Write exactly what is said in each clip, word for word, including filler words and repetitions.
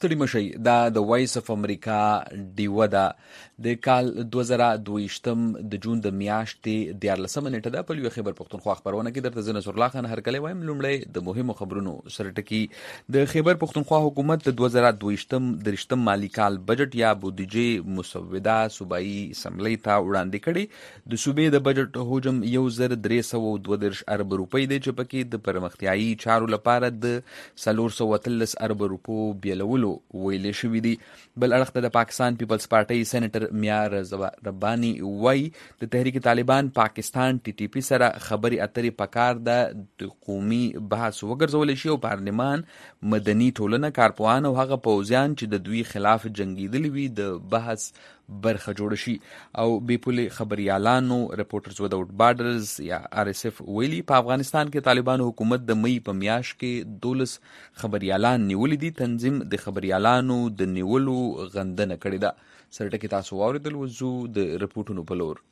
ستړي مشي دا د وایس اف امریکا ډیوه ده د کال دوه زره دویشتم د جون د میاشتې دیارلسمه نیټه ده. په یو خیبر پښتونخوا خبرونه کې درته زه نصر الله خان هرکلی وایم. لومړی د مهمو خبرونو سره ټکي. د خیبر پښتونخوا حکومت د دوه زره دویشتم دریشتم مالی کال بجټ یا بودیجې مسوده صوبایي اسمبلی ته وړاندې کړي. د صوبې د بجټ حجم یو زر درې سوه دوه دېرش ارب روپۍ دی چې پکې د پرمختیایي چارو لپاره د څلور سوه اتلس ارب روپو بیلولو ویلې شوي دي. بل اړخ ته د پاکستان پیپلز پارټۍ سینیټر میا رباني وایي د تحریک طالبان پاکستان ټي ټي پي سره خبرې اترې پکار ده د قومي بحث وګرځولی شي او پارلمان مدني ټولنه کارپوهان او هغه پوځیان چې د دوی خلاف جنګېدلي وي د بحث برخه جوړ شي. او بې پولې خبریالانو رپورټرز وداوټ بارډرز یا آر اس اف ویلي په افغانستان کې طالبانو حکومت د مئی په میاشت کې دولس خبریالان نیولي دي. تنظیم د خبریالانو د نیولو غندنه کړې ده. سره ټکي تاسو واورېدل. وځو د رپورټونو په لور.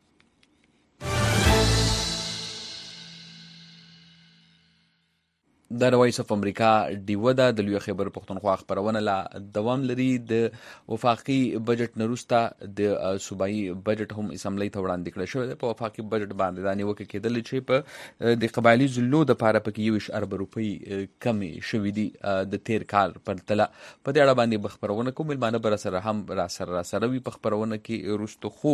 دا د وایس اف امریکا ډیوه ده د لوی خیبر پښتونخوا خبرونه لا دوام لري. د وفاقي بجټ نه وروسته د صوبایي بجټ هم اسمبلی ته وړاندې کړی شوی دی. په وفاقي بجټ باندې دا نیوکه کېدلې چې په د قبایلي ضلعو دپاره پکې یو ویشت اربه روپۍ کمې شوي دي د تیر کال پرتله. په دې اړه باندې به خبرونه کوم. میلمانه به راسره هم راسره راسره وي په خبرونه کې وروسته. خو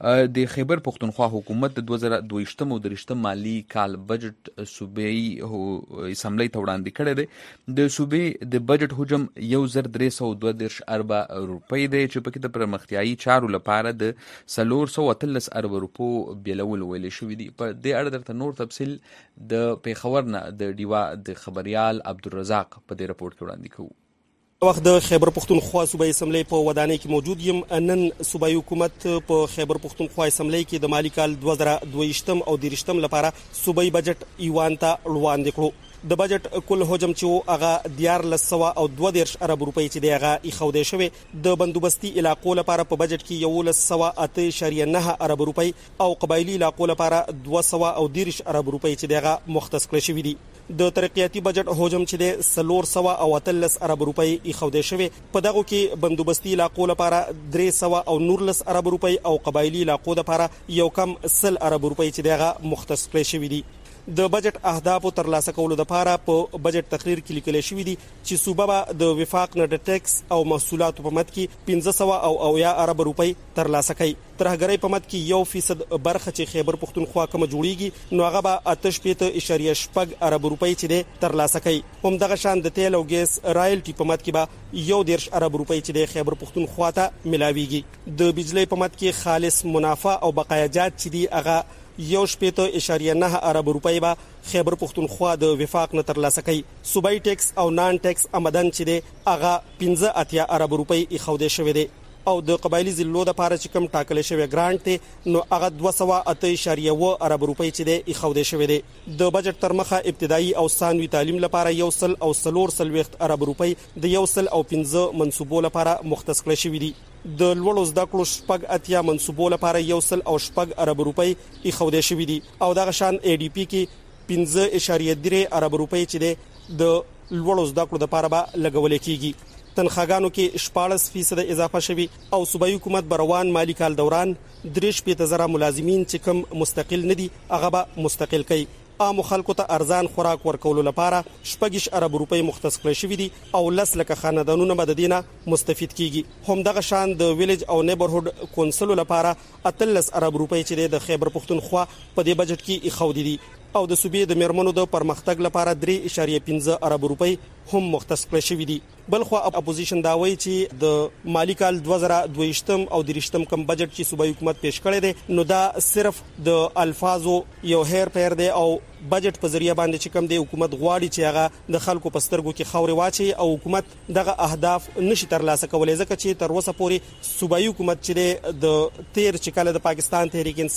د خیبر پښتونخوا حکومت د دوه زره دویشتم او دریشتم مالي کال بجټ صوبایي اسمبلی ته وړاندې کړی دی. د صوبې د بجټ حجم یو زر درې سوه دوه دېرش اربه روپۍ دی چې پکې د پرمختیایي چارو لپاره د څلور سوه اتلس اربه روپو بیلول ویلې شوي دي. په دې اړه درته نور تفصیل د پېښور نه د ډیوه د خبریال عبدالرزاق په دې رپورټ کې وړاندې کوو. وخت د خیبر پښتونخوا صوبایي اسمبلی په ودانۍ کې موجود یم. نن صوبایي حکومت په خیبر پښتونخوا اسمبلی کې د مالی کال دوه زره دویشتم او دریشتم لپاره صوبایي بجټ ایوان ته وړاندې کړو. د بجټ کل حجم چې هغه دیارلس سوه او دوه دېرش ارب روپۍ چې دی هغه ایښودی شوی. د بندوبستي علاقو لپاره په بجټ کې یولس سوه اته اعشاریه نهه ارب روپۍ او قبایلي علاقو لپاره دوه سوه او دېرش ارب روپۍ چې دی هغه مختص کړی شوي دي. د ترقیاتي بجټ حجم چې دی څلور سوه او اتلس ارب روپۍ ایښودی شوی. په دغو کې بندوبستي علاقو لپاره درې سوه او نورلس ارب روپۍ او قبایلي علاقو لپاره یو کم سل ارب روپۍ چې دی هغه مختص کړی شوي دي. د بجټ اهداف ترلاسه کولو لپاره په بجټ تقریر کې لیکل شوی دي چې صوبه به د وفاق نه د ټیکس او محصولاتو په مد کې پنځه سوه او اویا ارب روپۍ ترلاسه کوي. ترهګرۍ په مد کې یو فیصد برخه چې خیبر پښتونخوا کوم جوړیږي نو هغه به اته شپېته اعشاریه شپږ ارب روپۍ چې دی ترلاسه کوي. همدغه شان د تیل او ګیس رایلټي په مد کې به یو دېرش ارب روپۍ چې دی خیبر پښتونخوا ته ملاویږي. د بجلی په مد کې خالص منافع او بقایاجات چې دی هغه یو شپېته اعشاریه نه ارب روپۍ به خیبر پښتونخوا د وفاق نه ترلاسه کوي. صوبایي ټیکس او نان ټیکس آمدن چې دی هغه پنځه اتیا ارب روپۍ ایښودی شوی دی. او د قبایلي ضلعو لپاره چې کوم ټاکلی شوی ګرانټ دی نو هغه دوه سوه اته اعشاریه اوه ارب روپۍ چې دی ایښودی شوی دی. د بجټ تر مخه ابتدایي او ثانوي تعلیم لپاره یو سل او څلور څلوېښت ارب روپۍ د یو سل او پنځه منصوبو لپاره مختص کړی شوي دي. د لوړو زده کړو شپږ اتیا منصوبو لپاره یو سل او شپږ ارب روپۍ ایښودی شوي دي. او دغه شان ای ډي پي کې پنځه اعشاریه درې ارب روپۍ چې دی د لوړو زده کړو لپاره به لګولی کېږي. تنخواګانو کې شپاړس فیصد اضافه شوي او صوبایي حکومت بروان مالی کال دوران درې شپېته زره ملازمین چې کوم مستقل نه دي هغه به مستقل کوي. عامو خلکو ته ارزان خوراک ورکولو لپاره شپږ ارب روپۍ مختص کړی شوي دي او لس لکه خاندانونه به د دې نه مستفید کیږي. همدغه شان د ویلیج او نیبرهوډ کونسلو لپاره اتلس ارب روپۍ چې د خیبر پښتونخوا په دې بجټ کې ایښودي دي. او د صوبې د میرمنو د پرمختګ لپاره درې اعشاریه پنځه ارب روپۍ هم مختص کړی شوي دي. بل خو اپوزیشن دا وایي چې د مالی کال دوه زره دویشتم او دریشتم کم بجټ چې صوبایي حکومت پیش کړی دی نو دا صرف د الفاظو یو هیر پیر دی او بجټ په ذریعہ باندې چې کوم دی حکومت غواړي چې هغه د خلکو په سترګو کې خاورې واچي او حکومت دغه اهداف نشي ترلاسه کولی ځکه چې تر اوسه پورې صوبایي حکومت چې د تیر چې کله د پاکستان تحریک انصاف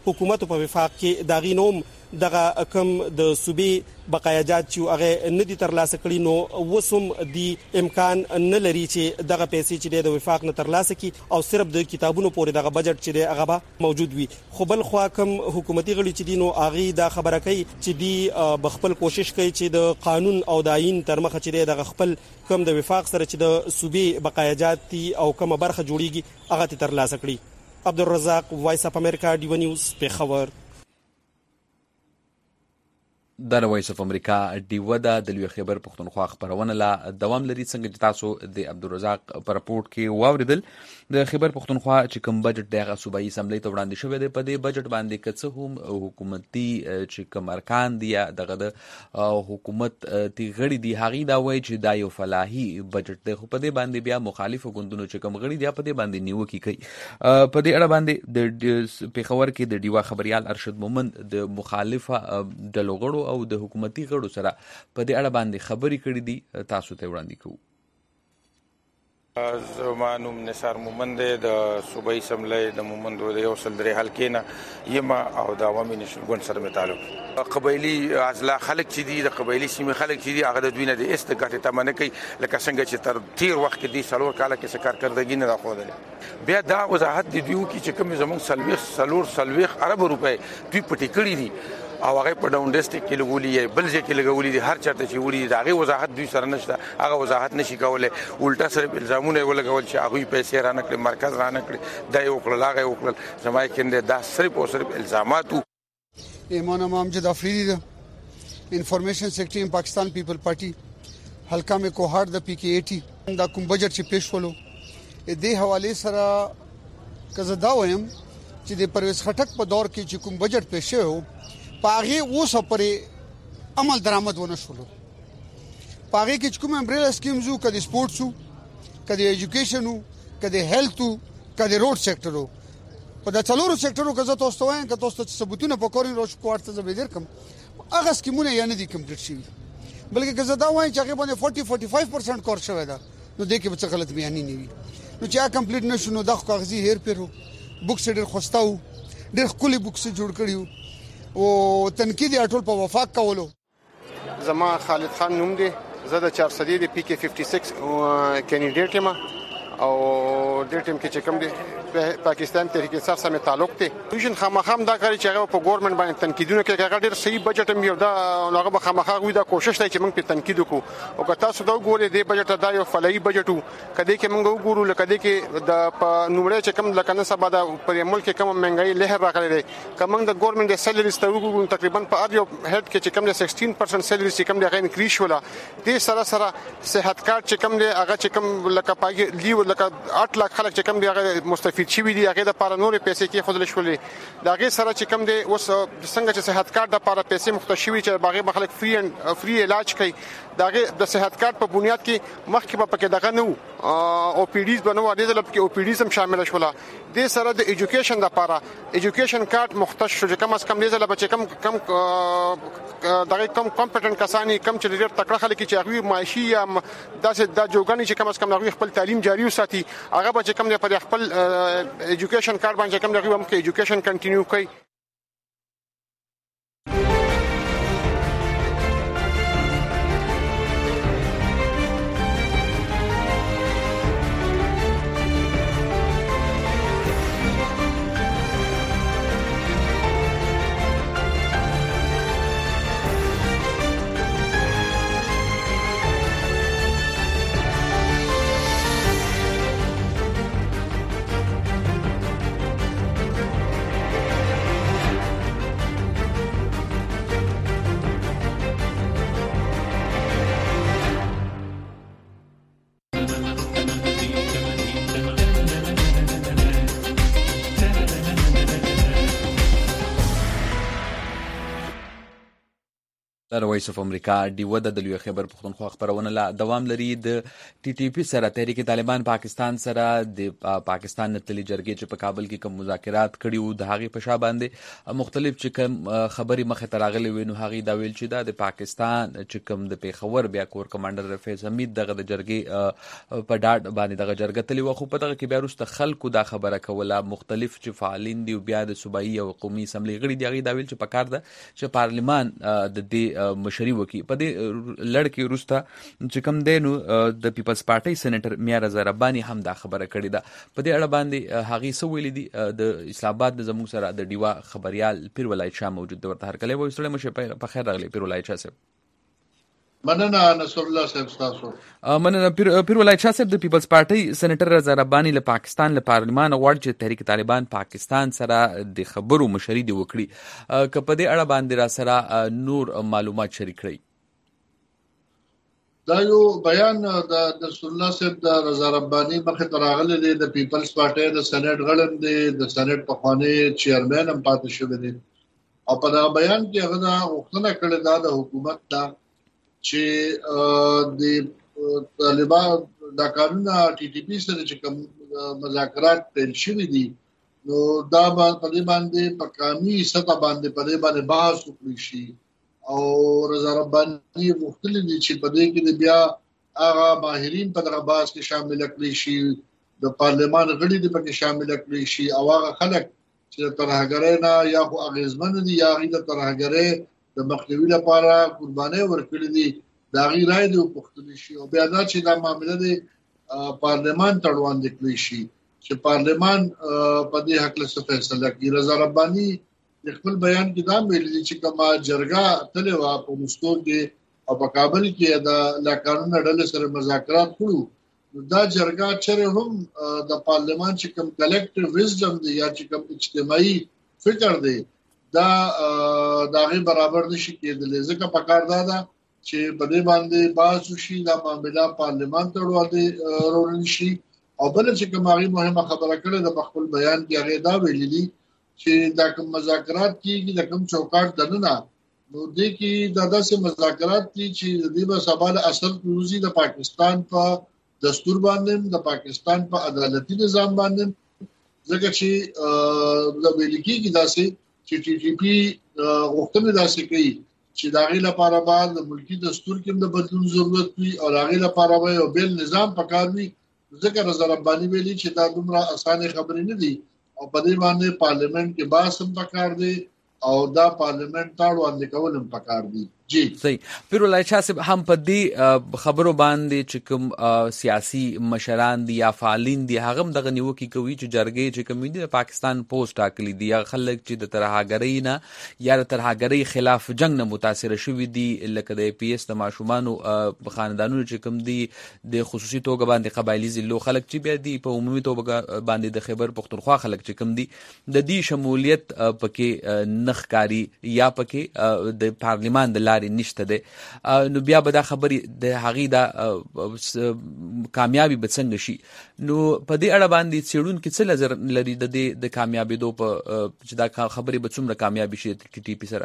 حکومت په وفاق کې داغي نوم دغه کم د صوبې بقایاجات چې هغه نه دي ترلاسه کړي نو وسوم دی امکان نه لري چې دغه پیسې چې د وفاق نه ترلاسه کی او صرف د کتابونو پورې دغه بجټ چې هغه به موجود وي. خو بل خو کم حکومتي غړي چې دي نو هغه دا خبره کوي چې دی بخپل کوشش کوي چې د قانون او د آئین تر مخه چې دغه خپل کم د وفاق سره چې د صوبې بقایاجات دي او کومه برخه جوړیږي هغه ترلاسه کړي. عبدالرزاق، وایس اف امریکا، ډیو نیوز، پیښور. د وایس اف امریکا ډیو د لوی خبر پښتونخوا خبرونه لا دوام لري. څنګه چې تاسو د عبدالرزاق پر رپورت کې واوریدل د خبر پښتونخوا چې کوم بجټ دغه صوبایي اسمبلی ته وړاندې شوی دی په دې بجټ باندې کڅ هم حکومتي چې کوم ارکان دي دغه د حکومت تی غړي دي هغه دا وایي چې دا یو فلاحي بجټ دی، خو په دې باندې بیا مخالفو ګوندونو چې کوم غړي دي په دې باندې نیوکه کوي. په دې اړه باندې د پیښور کې د ډیوا خبريال ارشد مومند د مخالفه ډلو غړو او د حکومتي غړو سره په دې اړه باندې خبرې کړې دي، تاسو ته وړاندې کوو. زما نوم نثار مومند دی، د صوبایي اسمبلی د مومند د یو سل درې حلقې نه یم او د عوامي نشل ګوند سره مې تعلق. قبایلي اضلاع خلک چې دي د قبایلي سیمې خلک چې دي هغه د دوی نه د است ګټې تمه نه کوي، لکه څنګه چې تر تیر وخت کې دي څلور کاله کې څه کارکردګي نه راښودلې. بیا دا وضاحت د دوی وکړي چې کوم زموږ څلوېښت څلور څلوېښت ارب روپۍ دوی پټې کړي دي او هغه په ډاون ډسټریکټ کې لګولي بل ځای کې لګولي دي، هر چاته چې وړي دا هغه وضاحت دوی سره نشته، هغه وضاحت نشي کولای. الټا صرف الزامونه ولګول چې هغه پیسې را نکړي، مرکز را نکړي، دا یو کړل هغه یو کړل. زما کې دا صرف او صرف الزامات. ایمان امجد افریدی ده، انفارمیشن سیکرټری ان پاکستان پیپل پارټي حلقہ میں کوهار د پی کې ایټي دا کوم بجټ چې پیښ ولو دې حواله سره کزه دا وایم چې د پرویز خټک په دور کې چې کوم بجټ پیښ شو پاغي اوس پرې عمل درآمد ونه شولو. پاغي کې کوم امبریلا سکیمزو کدي سپورتسو کدي ایجوکیشنو کدي هیلثو کدي روډ سېکټرو په د څلورو سېکټرو کې زه تاسو ته وایم چې تاسو ته ثبوتونه پکورین روش کوارته زه به درکم هغه سکیمونه یې نه دي کمپلیټ شوي، بلکې که زه دا وایم چې هغه باندې چالیس پنځه پرسنټ کار شوی دا نو دې کې به څه غلط بیانې نه وي. نو چې هغه کمپلیټ نشو نو د کاغذي هیر پیرو بوکس ډېر خوستاو ډېر خولي بوکس جوړ کړیو او تنقیدي اټول په وفاق کولو. زما خالد خان نوم دی، زه د چار صدې د پی کې پنځه شپږ کینډیډیټ یم او د ټیم کې چې کوم دی پاکستان تحریک انصاف سره تعلق دی. دوی خامخام دا کوي چې هغه په ګورنمنت باندې تنقیدونه کوي، هغه ډېر صحیح بجټ هم یو دا هغه به خامخا وي دا کوشش دی چې موږ په تنقید وکړو. او که تاسو دا وګورئ د بجټ دا یو فلایي بجټ وو، کدی کې موږ وګورو لکه دې کې د نومړی چې کوم لکه نه سبا د پر ملک کې کوم مهنګای لهر راغلی دی، کوم د ګورنمنت د سیلریز ته وګورو تقریبا په هر یو هډ کې چې کوم د شپږ پرسنټ سیلریز چې کوم د غیر انکریز شولا دې سره سره صحت کارت چې کوم دی هغه چې کوم لکه پاګي لیو لکه آठ लाख خلک چې کوم دی هغه مستفید شوي دي، هغه د لپاره نورې پیسې کې خودل شولې دا غي سره چې کم دي اوس څنګه چې صحت کارت د لپاره پیسې مختشوي چې باغې مخالک فری اند فری علاج کوي دا غي د صحت کارت په بنیاد کې مخکې په پکې دغه نو او پی ډیز بنو د دې کې او پی ډیز هم شامل شول. د سره د ایجوکیشن د لپاره ایجوکیشن کارت مختص شو چې کم از کم دې زله بچ کم کم دغه کم کمپټنټ کسانی کم چې ډېر تکړه خلک چې هغه معاشي یا داسې د جوګانی چې کم از کم هغه خپل تعلیم جاری وساتي هغه بچ کم د په خپل ایجوکیشن کارت باندې کم دغه هم کې ایجوکیشن کنټینیو کوي. د وایس اف امریکا ډیوه د لوی خیبر پښتونخوا خبرونه لا دوام لري. د ټي ټي پی سره تحریک طالبان پاکستان سره د پاکستان نتلی جرګې چې په کابل کې کوم مذاکرات کړي وو د هغې په شا باندې مختلف چې کوم خبرې مخې ته راغلې وې نو هغې دا ویل چې دا د پاکستان چې کوم د پیښور بیا کور کمانډر فیض حمید دغه د جرګې په ډاډ باندې دغه جرګه تللې وه، خو په دغه کې بیا وروسته خلکو دا خبره کوله، مختلف چې فعالین دي بیا د صوبایي او قومي اسمبلۍ غړي دي هغې دا ویل چې پکار ده چې پارلمان د دې مشري وکړي. په دې لړ کې وروسته چې کوم دی نو د پیپلز پارټۍ سینیټر میا رضا رباني هم دا خبره کړې ده. په دې اړه باندې هغې څه ویلي دي؟ د اسلام آباد د زموږ سره د ډیوا خبریال پیر ولایت شاه موجود دی، ورته هرکلی وایو. ستړی مشه، په خیر راغلی پیر ولایت شاه صاحب. مننه نصر الله صاحب تاسو. مننه پیر پیر ولایت شاه صاحب. د پیپلز پارټۍ سینیټر رضا رباني له پاکستان له پارلمان غواړي چې تحریک طالبان پاکستان سره د خبرو مشري دې وکړي، که په دې اړه باندې را سره نور معلومات شریک کړئ. دا یو بیان د نصر الله صاحب د رضا رباني مخې ته راغلی دی، د پیپلز پارټۍ د سینیټ غړی دی، د سینیټ پخوانی چیرمین هم پاتې شوی دی، او په دغه بیان کې هغه دا غوښتنه کړې ده د حکومت ته چې د طالبان دا کارونه ټي ټي پی سره چې کوم مذاکرات پیل شوي دي نو دا په دې باندې په قومي سطح باندې په دې باندې بحث وکړي شي، او رضا رباني مختلف دي چې په دې کې بیا هغه ماهرین په دغه بحث کې شامل کړي شي، د پارلمان غړي دې پکې شامل کړي شي، او هغه خلک چې ترهګرۍ نه یا خو اغیزمن دي یا هغې د ترهګرۍ د مخنیوي لپاره قربانۍ ورکړي دي د هغې رایې دې وپوښتل شي، او بیا دا چې دا معامله د پارلمان ته وړاندې کړی شي چې پارلمان په دې هکله څه فیصله کړي. رضا رباني د خپل بیان کې دا ویلي دي چې کومه جرګه تللې وه په مستور کې او په کابل کې د لاقانونه ډلې سره مذاکرات کړو، نو دا جرګه چېرې هم د پارلمان چې کوم کلیکټیو وزډم دی یا چې کوم اجتماعي فکر دی دا د هغې برابر نشي کېدلی، ځکه پکار دا ده چې په دې باندې بحث وشي، دا معامله پارلمان ته وړاندې شي. او بله چې کوم هغې مهمه خبره کړې ده په خپل بیان کې هغې دا ویلي دي چې دا کوم مذاکرات کېږي د کوم چوکاټ دننه نو دې کې دا داسې مذاکرات دي چې د دې به سبا د اصل پروزي د پاکستان په دستور باندې د پاکستان په عدالتي نظام باندې، ځکه چې د ویل کېږي داسې چې ټي ټي پی غوښتنې داسې کوي چې د هغې لپاره به د ملکي دستور کې د بدلون ضرورت وي او د هغې لپاره به یو بېل نظام پکار وي، ځکه رضا رباني ویلي چې دا دومره اسانې خبرې نه دي او په دې باندې پارلیمنت کې بحث هم پکار دی او دا پارلیمنت ته وړاندې کول هم پکار دي. جی صحیح. پیر ولایت شاه صاحب هم په دې خبرو باندې چې کوم سیاسي مشران دي یا فعالین دي هغه هم دغه نیوکې کوي چې جرګې چې کوم دي د پاکستان پوسټ ټاکلي دي یا خلک چې د ترهګرۍ نه یا د ترهګرۍ خلاف جنگ نه متاثره شوي دي، لکه د ای پی ایس د ماشومانو خاندانونو چې کوم دي د خصوصي توګه باندې قبایلي ضلعو خلک چې بیا دي په عمومي توګه باندې د خیبر پښتونخوا خلک چې کوم دي د دې شمولیت پکې نه ښکاري یا پکې د پارلمان د لارې نشته دی، نو بیا به دا خبرې د هغې دا کامیابي به څنګه شي؟ نو په دې اړه باندې څېړونکي څه نظر لري د دې د کامیابېدو په چې دا خبرې به څومره کامیابي شي ټي ټي پي سره؟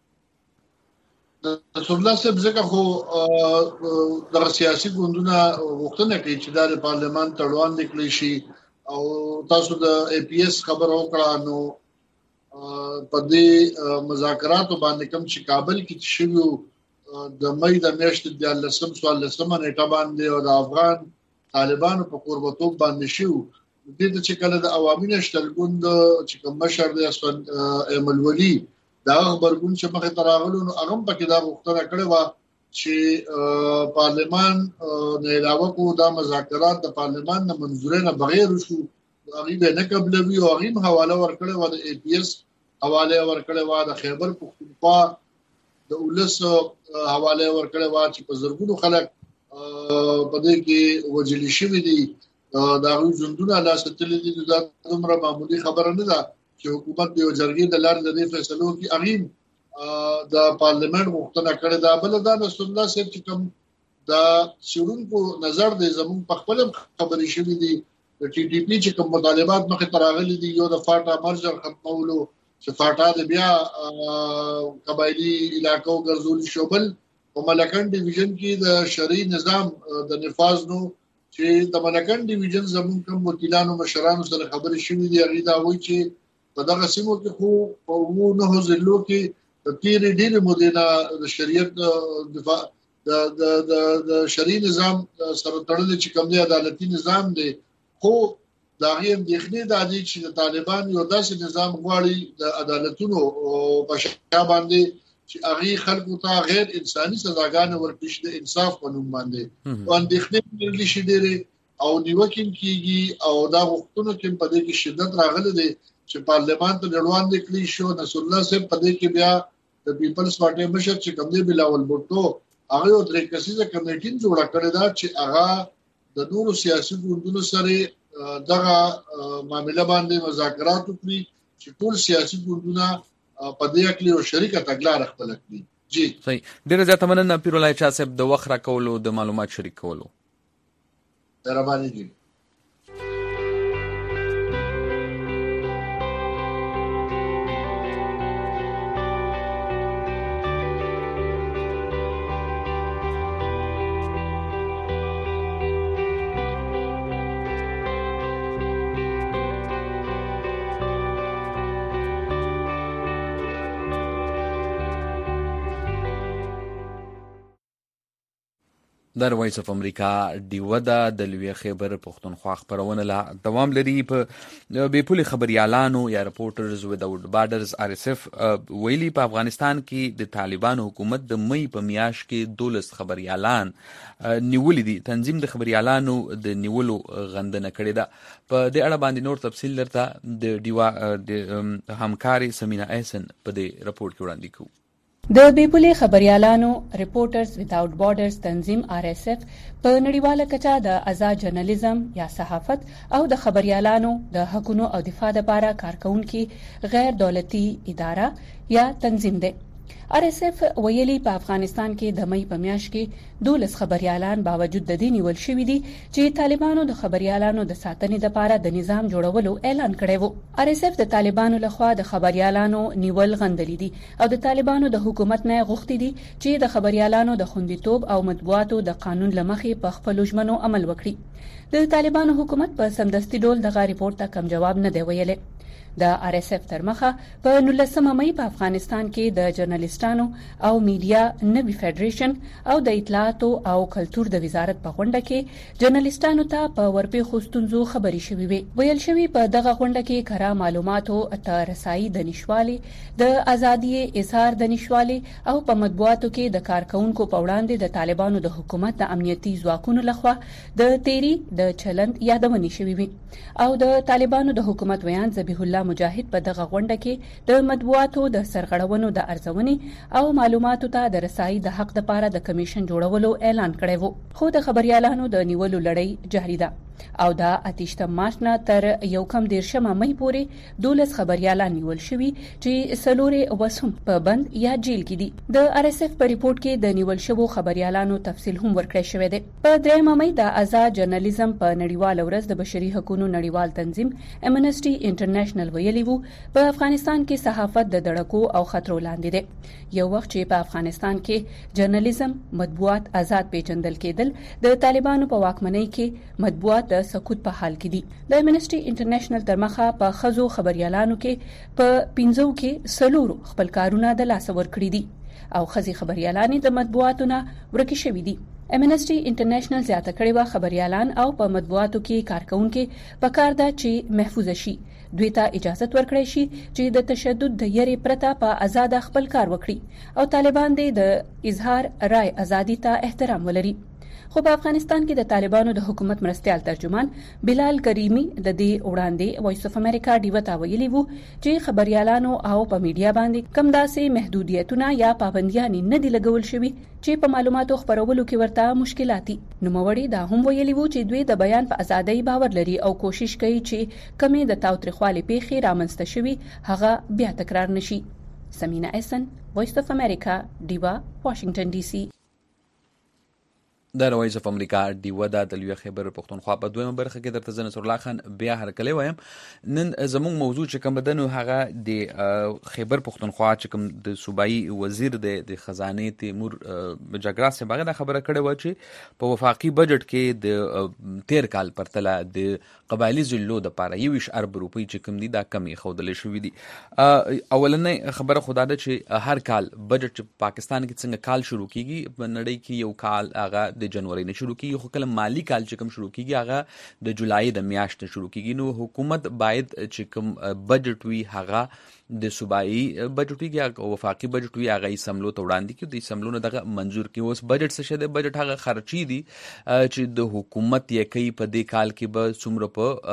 نصر الله صاحب ځکه خو دغه سیاسي ګوندونه غوښتنه کوي چې دا د پارلمان ته وړاندې کړی شي، او تاسو د ای پی ایس خبره وکړه نو په دې مذاکراتو باندې کوم چې کابل کې شوي د مې د میاشتې دیارلسم څوارلسمه نیټه باندې او د افغان طالبانو په قربتوب باندې شو، دې ته چې کله د عوامي نشتل ګوند چې کوم مشر دی اسفند ایمل ولی دا خبرګون چې مخې ته راغلو نو هغه پکې دا غوښتنه کړې وه چې پارلمان نه علاوه کو دا مذاکرات د پارلمان نه منظورۍ نه بغیر وشو، هغې به نه قبلوي او هغې هم حواله ورکړې وه د ای پی ایس حواله ورکړې وه، د خیبر پښتونخوا د ولس حواله ورکړې وه چې په زرګونو خلک په دې کې وژل شوي دي، د هغوی ژوندونه لاسته تللي دي. دا دومره معمولي خبره نه ده چې حکومت د یو جرګې د لارې د دې فیصلو کې هغې د پارلمان غوښتنه کړې ده. بله دا نصر الله صاحب چې کوم د څېړونکو نظر دی زموږ په خپل خبرې شوي دي د ټي ټي پی چې کوم مطالبات مخې ته راغلي دي، یو د فاټا مرجر ختمولو چې فاټا د بیا قبایلی علاقو ګرځول شوبل په ملکن ډیویژن کې د شرعي نظام د نفاذ نو چې د ملکن ډیویژن زمون کوم وکیلانو مشرانو سره خبرې شوې دي هغه دا وایي چې په دغه سیمو کې خو په وو نه ضلعو کې د تیر ډیر مدینه د شریعت دفاع د د د د شرعي نظام سره تړل چې کوم دی عدالتي نظام دی خو دا غي اندېښنې د دې چې د طالبان یو داسې نظام غواړي د عدالتونو په شا باندې چې هغه خلکو ته غیر انساني سزاګانې ورکړي د انصاف په نوم باندې او اندېښنې لري شي ډېر او نیوکین کیږي او دا وختونو کې په دې کې شدت راغله دي چې پارلمان ته ډړوان نکلی شو نصر الله صاحب په دې کې بیا د پیپلز پارټي مشر چې کوم دی بلاول بوټو هغه یو درې کسیزه کمیټې جوړه کړې ده چې هغه د نورو سیاسي ګوندونو سره دغه معاملې باندې مذاکرات وکړي چې ټول سیاسي ګوندونه په دې کې یو شریکه تګلارې خپل کړي. جی صحیح. ډیره زیاته مننه پیر الله چا صاحب د وخت راکولو د معلومات شریک کولو. مهرباني جی. در وایس اف امریکا ډیوه ده د لوی خیبر پښتونخوا خبرونه لا دوام لري په بې پولي خبريالانو یا رپورټرز وداوټ بارډرز آر اس اف ویلي په افغانستان کې د طالبانو حکومت د مې په میاشت کې دولس خبريالان نیولې دي. تنظیم د خبريالانو د نیولو غندنه کړې ده. په دې اړه باندې نور تفصیل درته د ډیوه د همکاري سمینا احسن په دې رپورت کې وړاندې کوي. د بیپولي خبريالانو ریپورټرز ویداوټ بارډرز تنظیم آر اس اف په نړیواله کچه د آزاد جرنالیزم یا صحافت او د خبريالانو د حقوقو او دفاع لپاره کارکونکي غیر دولتي اداره یا تنظیم دی. آر اس اف ویلي په افغانستان کې د مې په میاشت کې دولس خبريالان باوجود د دې نیول شوې دي چې طالبانو د خبريالانو د ساتنې لپاره د نظام جوړولو اعلان کړی وو. آر اس اف د طالبانو لخوا د خبريالانو نیول غندلې دي او د طالبانو د حکومت نه غوښتي دي چې د خبريالانو د خوندیتوب او مطبوعاتو د قانون لمخې په خپل ژمنو عمل وکړي. د طالبانو حکومت په سمدستي ډول دغه ریپورت ته کم جواب نه دی ویلي. د آر اس اف تر مخه په نولسمه مې په افغانستان کې د جرنالستانو او میډیا نوي فدریشن او د اطلاعاتو او کلتور د وزارت په غونډه کې جرنالستانو ته په ورپېښو ستونزو خبرې شوې وي. ویل شوی په دغه غونډه کې کره معلوماتو ته رسایي د نشوالي د ازادي اظهار د نشوالي او په مطبوعاتو کې د کارکونکو په وړاندې د طالبانو د حکومت د امنیتي ځواکونو لخوا د تیری د چلند یادونه شوې وي او د طالبانو د حکومت ویان ذبیح الله مجاهد په دغه غونډه کې د مطبوعاتو د سرغړونو د ارزونې او معلوماتو ته د رسایي د حق لپاره د کمیشن جوړولو اعلان کړی وو. خو د خبريالانو د نیولو لړۍ جاري ده او دا اتیشتم مارچ نه تر یو کم دیرشمه مې پورې دولس خبريالان نیول شوي چې سلورې وسهم په بند یا جیل کې دي. د آر اس اف په ریپورت کې د نیول شوو خبريالانو تفصیل هم ورکړی شوی دی. په درېمه مې د آزاد جرنالیزم په نړیواله ورځ د بشري حقوقو نړیوال تنظیم امنسټي انټرنیشنل ویلي وو په افغانستان کې صحافت د دړکو او خطرو لاندې دی. یو وخت چې په افغانستان کې جرنالیزم مطبوعات آزاد پیژندل کېدل د طالبانو په واکمنۍ کې مطبوعات د سقوط په حال کې دي. د امنسټي انټرنیشنل تر مخه په خزو خبريالانو کې په پینځو کې سلورو خپل کارونه د لاس ور کړی دي او خزي خبريالانې د مطبوعاتو نه ورکې شوې دي. امنسټي انټرنیشنل زیاته کړې و خبريالان او په مطبوعاتو کې کارکونکي په کار ده چې محفوظ شي. دوی ته اجازه ورکړی شي چې د تشدد د یری پرته په آزاد خپل کار وکړي او طالبان د اظهار رائے ازادي ته احترام ولري. خو په افغانستان کې د طالبانو د حکومت مرستيال ترجمان بلال کریمی د دې وړاندې وایس اف امریکا ډیوه ته ویلي وو چې خبريالانو او په میډیا باندې کم داسې محدودیتونه یا پابندیاں نه دي لګول شوي چې په معلوماتو خبرولو کې ورته مشکلاتي. نوموړي دا هم ویلي وو چې دوی د بیان په ازادۍ باور لري او کوشش کوي چې کمی د تاوتریخوالي پیښې رامنځته شوي هغه بیا تکرار نشي. سمینا احسن، وایس اف امریکا، ډیوه، واشنگټن ډي سي. د وایس اف امریکا ډیوه د لوی خبر پښتونخوا په دویمه برخه کې درته زنه سر الله خان بیا هرکلی وایم. نن زموږ موضوع چې کوم بدنو هغه د خبر پښتونخوا چې کوم د صوبایي وزیر د خزانه تیمور جګرا سے باغ د خبره کړې و چې په وفاقي بجټ کې د تیر کال پرتله د قبایلی ضلعو د پاره یویش ارب روپی چې کوم دي دا کمی خودلې شوې دي. اولنې خبره خدا ده چې هر کال بجټ چې پاکستان کې څنګه کال شروع کیږي په نړۍ کې یو کال هغه د جنوري نه شروع کیږي، خو کله مالی کال چې کوم شروع کیږي هغه د جولای د میاشتې شروع کیږي. نو حکومت باید چې کوم بجټ وی هغه د صوبایي بجټ وی او وفاقي بجټ وی هغه سملو ته وړاندې کړي، د سملو نه دغه منظور کړي. اوس بجټ څه شه د بجټ هغه خرچي دي چې د حکومت یې کوي په دې کال کې به څومره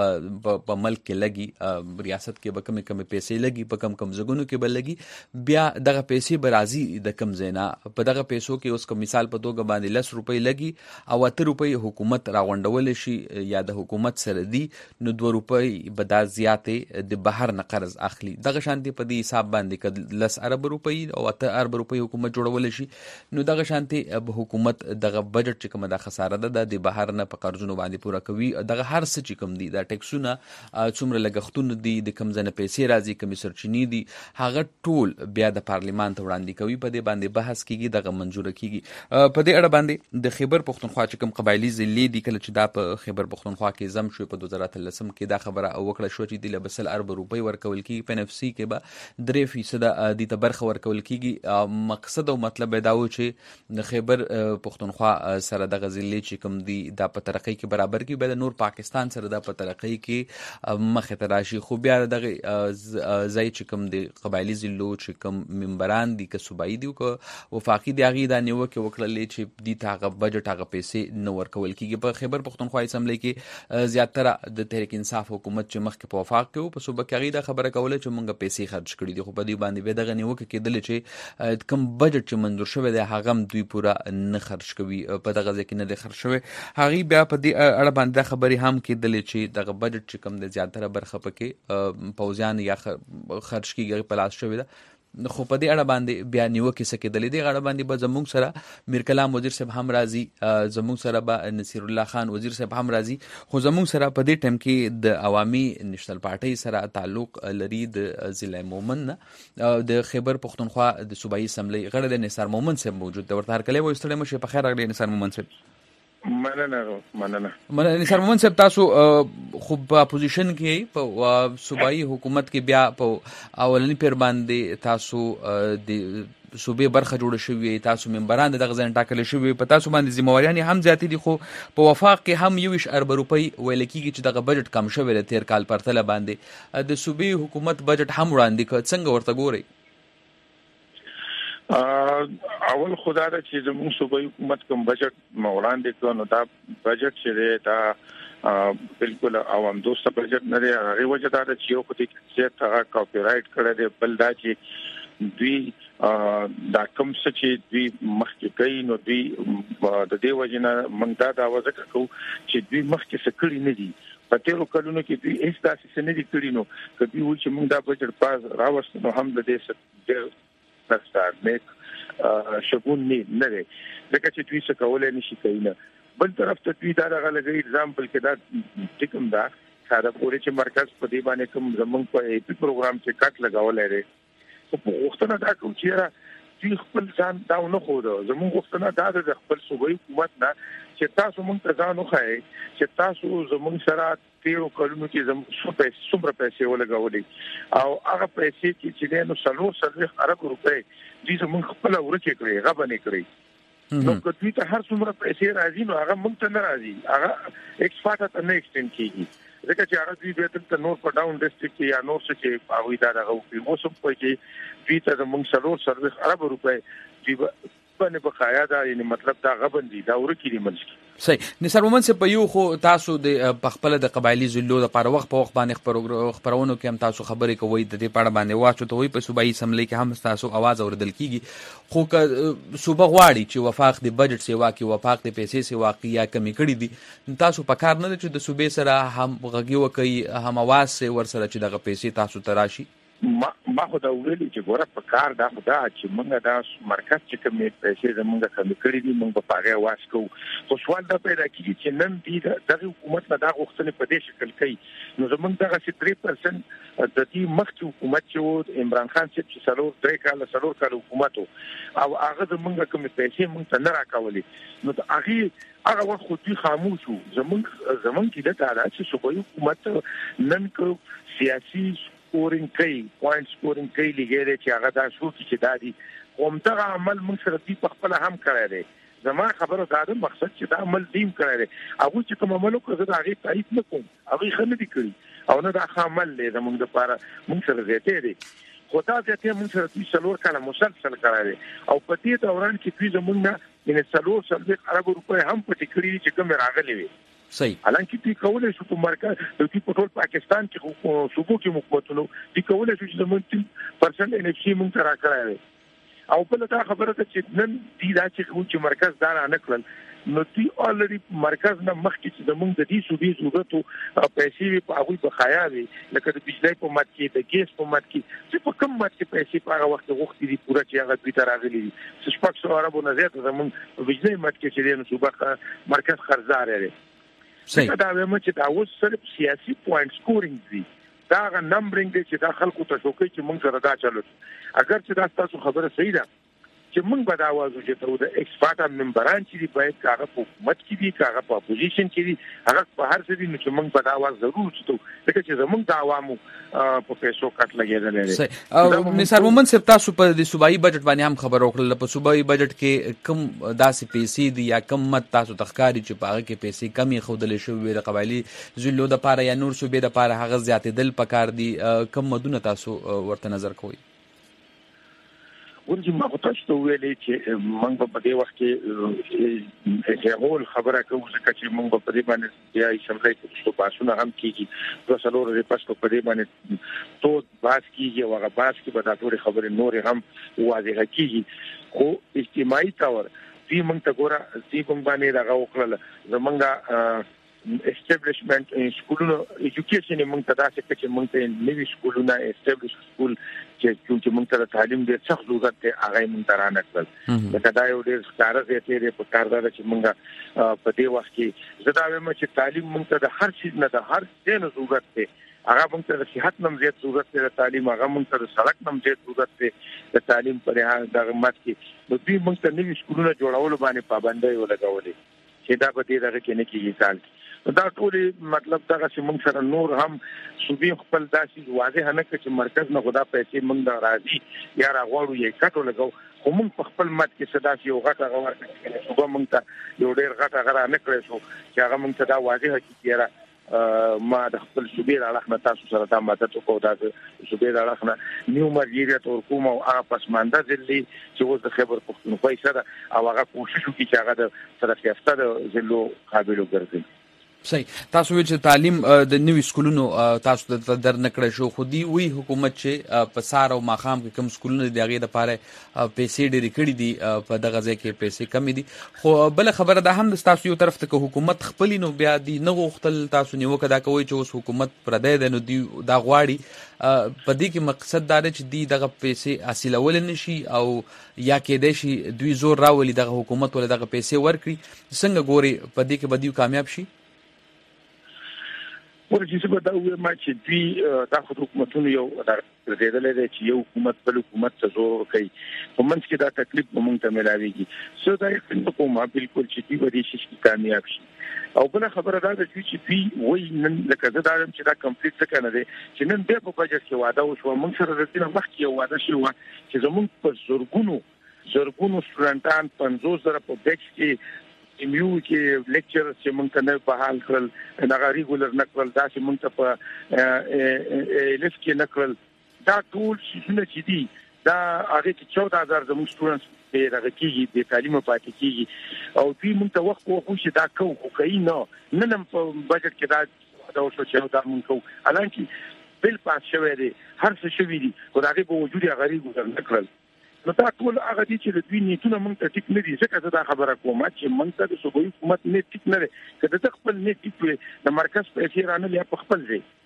په په ملک کې لګي، ریاست کې به کم کم پیسې لګي، په کم کم زګونو کې به لګي، بیا دغه پیسې به راځي د کم زینا په دغه پیسو کې. اوس کوم مثال په توګه باندې لس روپۍ لګي او اته روپۍ حکومت راغونډول شي یا د حکومت سره دي، نو دوه روپۍ به دا زیاتې د بهر نه قرض اخلي. دغه شانتي په دې حساب باندې که لس ارب روپۍ او اته ارب روپۍ حکومت جوړول شي، نو دغه شانتي حکومت دغه بجټ چې کومه د خساره ده د بهر نه په قرضونو باندې پوره کوي. دغه هر څه چې کوم دي د ټیکسونه څومره لګښتونه دي، د کم ځنه پیسې راځي، کمی سرچینې دي، هغه ټول بیا د پارلیمان ته وړاندې کوي، په دې باندې بحث کیږي، دغه منظور کیږي. په دې اړه باندې د خیبر پښتونخوا چې کوم قبایلی ضلع دي کله چې دا په خیبر پښتونخوا کې زم شو په دوه زره اتلسم کې دا خبره وکړه شو چې د لبسل ارب روپۍ ورکول کیږي، په نفسي کې به درې فیصد د ته برخه ورکول کیږي. مقصد او مطلب دا و چې د خیبر پښتونخوا سره دغه ضلع چې کوم دي دا په ترقۍ کې برابر کی، به د نور پاکستان سره دا په ترقۍ کې مخه ته راشي. خو بیا دغه ځای چې کوم دی قبایلی ضلعو چې کوم ممبران دي که صوبایي دي که وفاقي دي هغې دا نیوکې وکړلې چې دې ته هغه بجټ هغه پیسې نه ورکول کیږي. په خیبر پښتونخوا اسمبلی کې زیاتره د تحریک انصاف حکومت چې مخکې په وفاق کې و په صوبه کې هغې دا خبره کوله چې موږ پیسې خرج کړي دي، خو په دې باندې بیا دغه نیوکه کېدلې چې کوم بجټ چې منظور شوی دی هغه هم دوی پوره نه خرج کوي، په دغه ځای کې نه دی خرج شوی. هغې بیا په دې اړه باندې دا خبرې هم کېدلې چې دغه بجټ چې کوم دی زیاتره برخه پکې پوځیان یا خرج کېږي په لاس شوې ده. خو په دې اړه باندې بیا نیوکې څه کېدلې دي، اړه باندې به زموږ سره میر کلام وزیر صاحب هم راځي، زموږ سره به نصیر الله خان وزیر صاحب هم راځي. خو زموږ سره په دې ټایم کې د عوامي نشنل پارټۍ سره تعلق لري د ضلع مومن نه د خیبر پښتونخوا د صوبایي اسمبلی غړی د نثار مومن صاحب موجود دی. ورته هرکلی وایو، ستړی مه شئ، په خیر راغلی نثار مومن صاحب. مننه مننه مننه نثار مومن صاحب، تاسو خو په اپوزیشن کې په صوبایي حکومت کې بیا په اولنی پیر باندې تاسو د صوبې برخه جوړه شوې، تاسو ممبران د دغه ځای ټاکل شوي، په تاسو باندې ذمہواریانې هم زیاتې دي. خو په وفاق کې هم یویش ارب روپۍ ویل کېږي چې دغه بجټ کم شوی دی تیر کال پرتله باندې. د صوبې حکومت بجټ هم وړاندې کړ، څنګه ورته ګورئ؟ اول خدا دا چې زموږ صوبایي حکومت کوم بجټ وړاندې کړ، نو دا بجټ چې دی دا بالکل عوام دوست بجټ نه دی. هغه وجه دا چې یو خو دې چې هغه کاپی رائټ کړی دی، بل دا چې دوی دا کوم څه چې دوی مخکې کوي، نو دوی د دې وجه نه موږ دا دعوه ځکه کوو چې دوی مخکې څه کړي نه دي. په تیرو کلونو کې دوی هیڅ داسې څه نه دي کړي، نو که دوی وایي چې موږ دا بجټ پاس راوستو، نو هم د دې نستار نیک شګون نه نه دی، ځکه چې دوی څه کولای نشي کوي. نه بل طرف ته دوی دا دغه لګي اگزامپل کې دا ټیکم دا ساده پورې چې مرکز په دې باندې کوم زمونږ په ایپی پروګرام کې کټ لګولای دی. په وختونه دا کوم چې دوی خپل ځان دا نه خو دا زمونږ وختونه دا د خپل صوبایي حکومت نه چې تاسو مونږ ته ځان وخایي چې تاسو زمونږ سره تیرو کلونو کې زموږ څومره پیسې ولګولې، او هغه پیسې چې نو څلور څلوېښت ارب روپۍ دوی زموږ خپله ورکې کړې، هغه به نه کړې. نو که دوی ته هر څومره پیسې راځي نو هغه موږ ته نه راځي، هغه ایکسپارټ ته نه ایکسټینډ کېږي، ځکه چې هغه دوی بیا دلته نور په ډاون ډسټرکټ کې یا نور څه چې هغوی دا دغه وکړي. اوس هم کوي چې دوی ته زموږ څلور څلوېښت ارب روپۍ دوی باندې بقایا دا یعنی مطلب دا غبندي دا ورکی دي منځ. صحیح. نثار مومن سے په یو خو تاسو د خپل د قبایلی ضلعو د لپاره وخت په وخت باندې خبرونو کې هم تاسو خبرې کوئ، د دې پاړه باندې واچو ته وي په صوبایي اسمبلی کې هم تاسو आवाज اوریدل کیږي. خو که صوبه غواړي چې وفاق د بجټ سیوا کې وفاق د پیسې سیوا کې یا کمی کړي دي، تاسو په کار نه چې د صوبې سره هم غږی وکړي، هم आवाज سره ور سره چې دغه پیسې تاسو ته راشي. ما ما خو دا ویلي چې ګوره په کار دا خو دا چې موږ دا مرکز چې کومې پیسې زموږ کمې کړې دي موږ په هغه واس کوو. خو سوال دا پیدا کېږي چې نن دې دغه حکومت نه دا غوښتنې په دې شکل کوي نو زموږ دغه درې پرسنټ د دې مخکې حکومت چې و عمران خان چې څلور درې کاله څلور کاله حکومت او هغه زموږ کومې پیسې موږ ته نه راکولې نو هغه هغه وخت خو دوی خاموش وو. زموږ زموږ کې دا دا چې صوبایي حکومت نن کو سیاسي سکورینګ کوي پوینټ سکورینګ کوي لګیږي چې هغه دا شو چې دا دي کوم دغه عمل موږ سره دی په خپل هم کړی دی. زما خبره دا ده مقصد چې دا عمل دیم کړی دی هغه چې کوم عمل وکړي دا هغه تایید نه کوم هغه خنه دي کړی او نه دا عمل دی زموږ لپاره موږ سره زیاته دي خو دا ځکه موږ سره دوی څلور کاله مسلسل کړی دی او په دې دوران کې دوی زموږ نه یعنی څلور څلور ارب روپۍ هم پټ کړی چې کوم راغلي وي. صحیح. حالانکه دوی کولای شو په مرکز د دوی په ټول پاکستان کې صوبو کې حکومتونو دوی کولای شو چې زموږ تین پرسنټ ان اف سي موږ ته راکړی او بل دا خبره ده چې نن دې دا چې مرکز دا نه کړل نو دوی اولریډي مرکز نه مخکې چې زموږ د دې صوبې ضرورتو پیسې په هغه بخایا وي لکه د بجلی په مات کې د ګیس په مات کې چې په کم مات کې پیسې په هغه وخت غوښتي دي پوره چې هغه دوی ته راغلي دي شپږ سوه اربو نه زیات زموږ په بجلی مات کې چې د صوبه مرکز خرڅدار دی. صحیح. دا وایم چې دا اوس صرف سیاسي پوینټ سکورینګ دي دا غو نمبرینګ دي چې دا خلکو ته شوکې چې موږ سره دا چلو اگر چې دا تاسو خبره صحیح ده چې موږ به دا आवाज وکړو د ایکسپارټ ممبران چې باید هغه په حکومت کې دي هغه په اپوزیشن کې دي هغه په هر څه دي نو چې موږ به دا आवाज ضرور وکړو ځکه چې زموږ د عوامو په پیسو کټ لګیدل دي. صحیح. نثار مومن صاحب تاسو په د صوبایي بجټ باندې هم خبر ورکړل په صوبایي بجټ کې کم داسې پیسې دي یا کم مت تاسو تخکاری چې په هغه کې پیسې کمی خودل شوې د قبایلی ضلعو د پاره یا نور صوبې د پاره هغه زیاتېدل پکار دي کم مدونه تاسو ورته نظر کوئ؟ ورته ما تاسو ته ویلې چې موږ په دې وخت کې هغه خبره کوو چې موږ په دې باندې بیا اسمبلی کې څه باسونه هم کیږي د سلور ریپاستو په دې باندې تو باس کیږي او هغه باس کې به دا ټول خبرې نور هم واضح کیږي خو اجتماعي تور دې موږ ته ګوره دې کوم باندې دا وکړل زمونږه establishment سکولونو ایجوکیشن موږ ته داسې چې موږ ته نوی سکولونه استابلیش سکول چې چې موږ ته تعلیم ډېر سخت ضرورت دی هغه موږ ته رانه کړل دا دا یو ډېر ستاره دی چې په کار دا چې موږ په دې وخت کې زه دا وایم چې تعلیم موږ ته د هر شي نه د هر څه نه ضرورت دی هغه موږ ته د صحت نم زیات ضرورت دی د تعلیم هغه موږ ته د سړک نم زیات ضرورت دی د تعلیم پر هغه د مات کې نو دوی موږ ته نوی سکولونه جوړول باندې پابندۍ ولګولې چې دا به دې دغه کې نه کېږي ځان دا ټول مطلب دا چې موږ سره نور هم صوبې خپل داسې واضح نه کړي چې مرکز نه خدا پیسې موږ د راځي یا راغواړو یې کټو لګو خو موږ په خپل مت کې صدا یو غټه غوړ کړي صوبه موږ ته یو ډېر غټه غره نه کړی شو چې هغه موږ ته دا واضح کړي را ما د خپل صوبې راخنه تاسو سره دا مدد وکړو دا صوبې راخنه نیو مرګیریت او کوم او هغه پسمانده ځلې چې اوس د خبر پښتونخوا سره او هغه کوشش وکړي چې هغه د سره سیاست د ځلو قابل وګرځي. صحیح. تاسو ویل چې تعلیم د نوي سکولونو تاسو ته در نکړې شو خو دی وی حکومت چې په سار او ماخام کې کوم سکولونه دی هغه د پاره پیسې ډېری کړې دي په دغه ځای کې پیسې کم دي خو بل خبره ده هم د تاسو یو طرف ته حکومت خپل نو بیا دی نه غوښتل تاسو نیوکه دا کوي چې اوس حکومت پردې ده نو دی دا غواړي په دې کې مقصد دا دی چې دی دغه پیسې حاصلول نشي او یا کېدای شي دوی زور راولي دغه حکومت ول دغه پیسې ورکړي څنګه ګوري په دې کې بدیو کامیاب شي؟ ورته چې په دا وایي ما چې دوی دا حکومتونه یو درېدلې دي چې یو حکومت بل حکومت ته زور کوي په منځ کې دا تکلیف موږ ته ملاويږي سو دا یو کومه بالکل چې دوی به شي چې کامیاب شي او بل خبره دا ده چې دوی وایي نن لکه دا چې دا کمپلیټ څه نه دي چې نن به په بجټ کې وعده وشو موږ سره د دې مخکې یو وعده شو چې زموږ په زورګونو زورګونو سټوډنټان پنځوس زره په بیچ کې ایمیو کې لیکچر چې موږ ته نه په حال کړل دا ریګولر نکړل دا چې موږ ته په لیف کې نکړل دا ټول څه چې دي دا هغه چې چودہ هزار زموږ سټوډنټس په دغه کې د تعلیم پاتې کیږي او دوی موږ ته وخت وخت چې دا کوو خو کوي نه نن په بجټ کې دا دا اوسه چې دا موږ کوو حالانکه بل پاس شوی دی هر څه شوی دي خو دا به وجود غریب نکړل نو دا ټول هغه دي چې د دوی نیتونه موږ ته ټیک نه دي ځکه دا خبره کوم چې موږ ته د صوبایي حکومت نه ټیک نه دی کله د خپل نه ټیک د مرکز پیسې رانه لیا په خپل ځای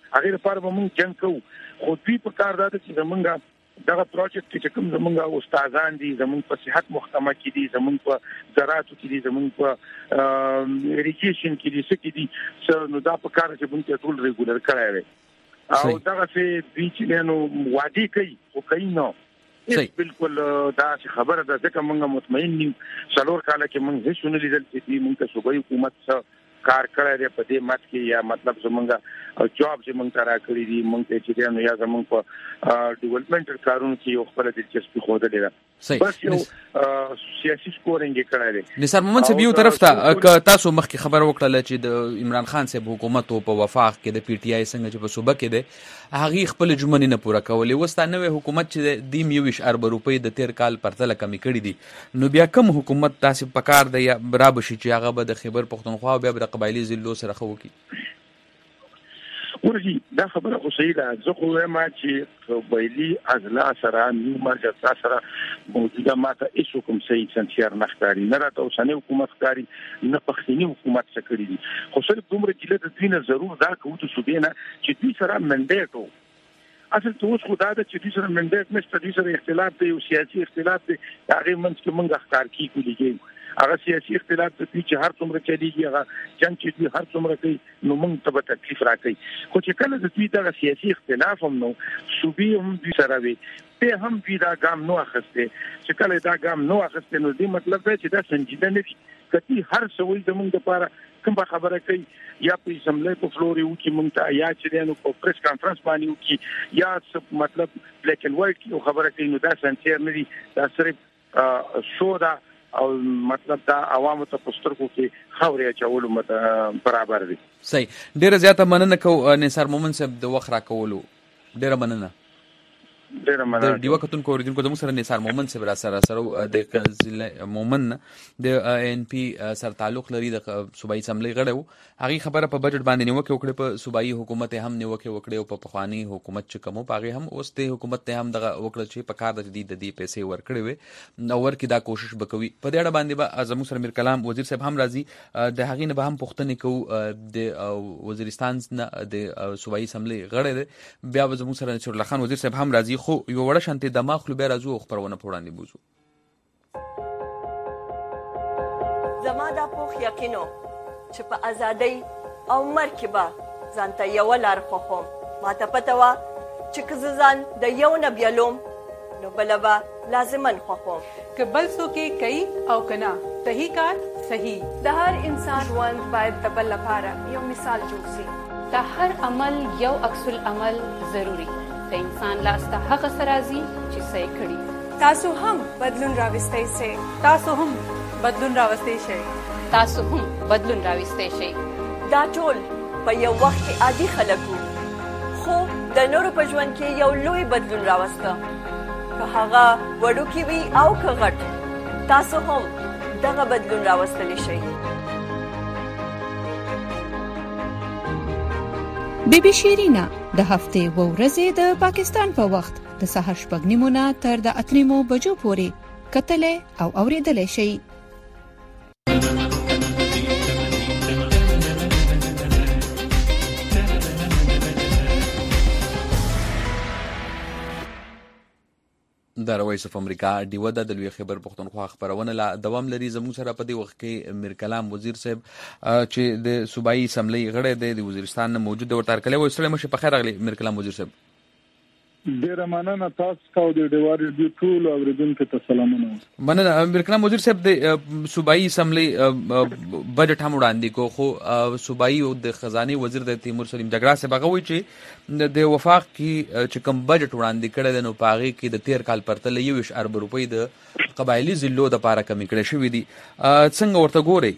هغه لپاره به موږ جنگ کوو. خو دوی په کار ده چې زمونږ دغه پروجیکټ چې کوم زمونږ استادان دي، زمونږ په صحت محکمه کې دي، زمونږ په زراعت کې دي، زمونږ په اریګیشن کې دي، څه کې دي، نو دا په کار چې موږ ټول ریګولر کړای وي. او دغه څه دوی چې نو وادي کوي او کوي نو بالکل دا خبره ده. ځکه موږ مطمئن یو څلور کاله کې موږ هیڅ نه لیدل چې موږ ته صوبایي حکومت سره کار کړی دی په دې مات کې، یا مطلب زمونږ جاب چې موږ ته راکړي دي، موږ ته چې نو یا زمونږ په ډیولپمنټل کارونو کې یو خپل دلچسپي ښودلې ده. بس یو سیاسي سکورینګ یې کړی دی. نثار مومند صاحب یو طرف ته تاسو مخکې خبر وکړله چې د عمران خان صاحب حکومت په وفاق کې د پی ټی آی څنګه چې په صوبه کې دی هغې خپل ژمنې نه پوره کولې. اوس دا نوی حکومت چې دیم یویشت اربه روپۍ د تیر کال پرتله کمې کړي دي، نو بیا کوم حکومت تاسې په کار دی یا رابشي چې هغه به د خیبر پښتونخوا او بیا به د قبایلي ضلعو سره ښه وکړي؟ ورجی دا خبره خو صحیح ده. زه خو وایم چې قبایلي اضلاع سره نیو مرکز سره موجوده ماته هیڅ کوم صحیح سنسیر نه ښکاري، نه راته اوسنی حکومت ښکاري، نه پښتني حکومت څه کړي دي. خو صرف دومره چې له دوی نه ضرور دا کوو د صوبې نه چې دوی سره منډیټ و. اصل ته اوس خو دا ده چې دوی سره منډیټ نشته، دوی سره اختلاف دی، یو سیاسي اختلاف دی، هغې منځ کې موږ ښکار کیږو لیږو. هغه سیاسي اختلاف د دوی چې هر څومره چلیږي، هغه جنګ چې دوی هر څومره کوي نو موږ ته به تکلیف راکوي. خو چې کله د دوی دغه سیاسي اختلاف هم نو صوبې هم دوی سره وي، بیا هم دوی دا ګام نو اخیستی. چې کله دا ګام نو اخیستی نو دې مطلب دی چې دا سنجیده نه وي. که دوی هر څه وایي زموږ دپاره کومه خبره کوي، یا په اسمبلی په فلور یې وکړي موږ ته، یا چې دی نو په پریس کانفرنس باندې وکړي، یا څه مطلب بلیک اینډ وایټ کې خبره کوي، نو دا سنسیر نه دي، دا صرف شو ده او مطلب دا عوامو ته په سترګو کې خاورې اچولو مت برابر دي. صحیح. ډېره زیاته مننه کوو نثار مومند صاحب د وخت راکولو. ډېره مننه. ډېره مننه. د ډیوه کتونکو اوریدونکو زموږ سره نثار مومند صاحب را سره سره د ضلع مومند د ان پی سره تعلق لري، د صوبایي اسمبلۍ غړی و. هغې خبره په بجټ باندې نیوکې وکړې، په صوبایي حکومت هم نیوکې وکړې، او په پخواني حکومت چې کوم په هغې هم اوس د حکومت ته هم دغه وکړه چې په کار د دې د دې پیسې ورکړې وې او ورکړي، دا کوشش به کوي. په دې اړه باندې به زموږ سره میر کلام وزیر صاحب هم راځي، د هغې نه به هم پوښتنې کوو. د وزیرستان نه د صوبایي اسمبلۍ غړی دی، بیا به زموږ سره نصرالله خان وزیر صاحب هم راځي. خو یوه وړه شانتې دماغ خلو بیا راځو او خپرونه په وړاندې بوځو. زما دا پوخ یقینو چې په ازادۍ او مرګ کې به ځان ته یوه لار خوښوم. ما ته پته وه چې که زه ځان د یو نه بیلوم نو بله به لازمن خوښوم. که بل څوک یې کوي او که نه صحیح کار صحیح. د هر انسان ژوند باید د بل لپاره یو مثال جوړ شي. د هر عمل یو عکس العمل ضروري. د انسان لاس ته هغه څه راځي چې څه یې کړي. تاسو هم بدلون راوستی شئ. تاسو هم بدلون راوستی شئ. تاسو هم بدلون راوستی شئ. دا ټول په یو وخت کې عادي خلک وو، خو د نورو په ژوند کې یو لوی بدلون راوسته. که هغه وړوکی وي او که غټ، تاسو هم دغه بدلون راوستلی شئ. بی بی شیرینا د هفتې و ورځې د پاکستان په وخت د سهار شپږ نیمو نه تر د اته نیمو بجو پورې کتلی او اوریدلی شئ. د وایس اف امریکا ډیوه د لوی خیبر پښتونخوا خبرونه لا دوام لري. زموږ سره په دې وخت کې میر کلام وزیر صاحب چې د صوبایي اسمبلۍ غړی دی، د وزیرستان نه موجود دی، ورته هرکلی وایو. ستړی مه شئ، په خیر راغلی میر کلام وزیر صاحب. ډیره مننه تاسو ته او د ډیوه ریډیو ټول اوریدونکو ته سلامونه. مننه میر کلام وزیر صاحب. د صوبایي اسمبلۍ بجټ هم وړاندې کو، خو صوبایي او د خزانې وزیر د تیمور سلیم جګړه صاحب هغه وایي چې د وفاق کې چې کوم بجټ وړاندې کړی دی نو په هغې کې د تیر کال پرتله یوویشت اربه روپۍ د قبایلي ضلعو دپاره کمې کړې شوي دي. څنګه ورته ګورئ؟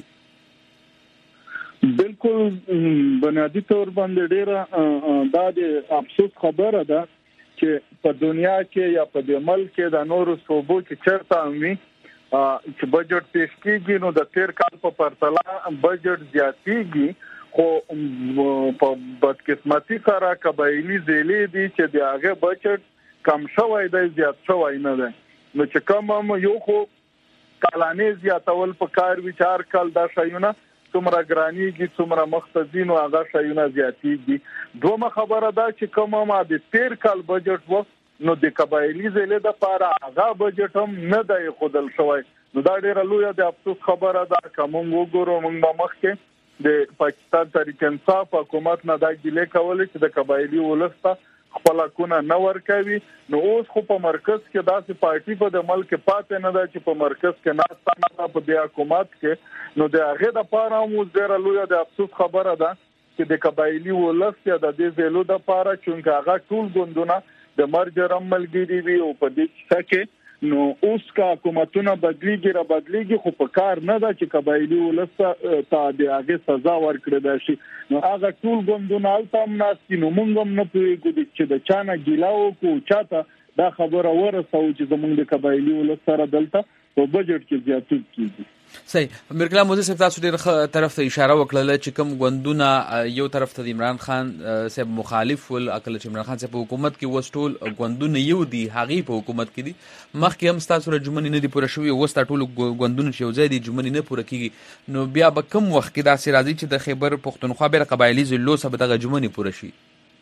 بالکل بنیادي طور باندې ډیره دا د افسوس خبره ده چې په دنیا کې یا په دې ملک کې د نورو صوبو کې چېرته هم وي چې بجټ پیش کېږي نو د تیر کال په پرتله بجټ زیاتېږي، خو په بدقسمتي سره قبایلي ضلعې دي چې د هغې بجټ کم شوی دی، زیات شوی نه دی. نو چې کوم هم یو خو کلانې زیاتول په کار وي چې هر کال دا شیونه څومره ګرانیږي څومره مختصینو هغه شایونه زیاتېږي. دومره خبره ده چې کومه ما د تیر کال بجټ و نو د قبایلی ضلع لپاره هغه بجټ هم نه دی خودل شوی. نو دا ډیره لویه د افسوس خبره ده. که موږ وګورو موږ به مخکې د پاکستان تحریک انصاف حکومت نه دا ګیلې کولې چې د قبایلی ولس ته خپل حقونه نه ورکوي. نو اوس خو په مرکز کې داسې پارټي په د ملک پاتې نه ده چې په مرکز کې ناسته نه ده په د حکومت کې. نو د هغې دپاره هم اوس ډېره لویه د افسوس خبره ده چې د قبایلي ولس یا د دې ضلعو دپاره چونکې هغه ټول ګوندونه د مرجرم ملګري وي او په دې کیسه کې نو اوس کا حکومتونه بدلیږي را بدلیږي خو په کار نه ده چې قبایلي ولس ته د هغې سزا ورکړی ده شي. نو هغه ټول ګوندونه هلته هم ناست دي. نو موږ هم نه پوهېږو چې د چا نه ګیله وکړو چاته دا خبره ورسوو چې زموږ د قبایلي ولس سره دلته په بجټ کې زیاتوب کېږي. صحیح. میرکلا موزي صاحب تاسو ډېر طرف ته اشاره وکړله چې کوم ګوندونه یو طرف ته د عمران خان صاحب مخالف ول اکل چې عمران خان صاحب په حکومت کې وس ټول ګوندونه یو دي هغې په حکومت کې دي. مخکې هم ستاسو سره جمنې نه دي پوره شوي اوس دا ټول ګوندونه چې یو ځای دي جمنې نه پوره کېږي. نو بیا به کوم وخت کې داسې راځي چې د خیبر پښتونخوا بیا قبایلي ضلعو څخه به دغه جمنې پوره شي؟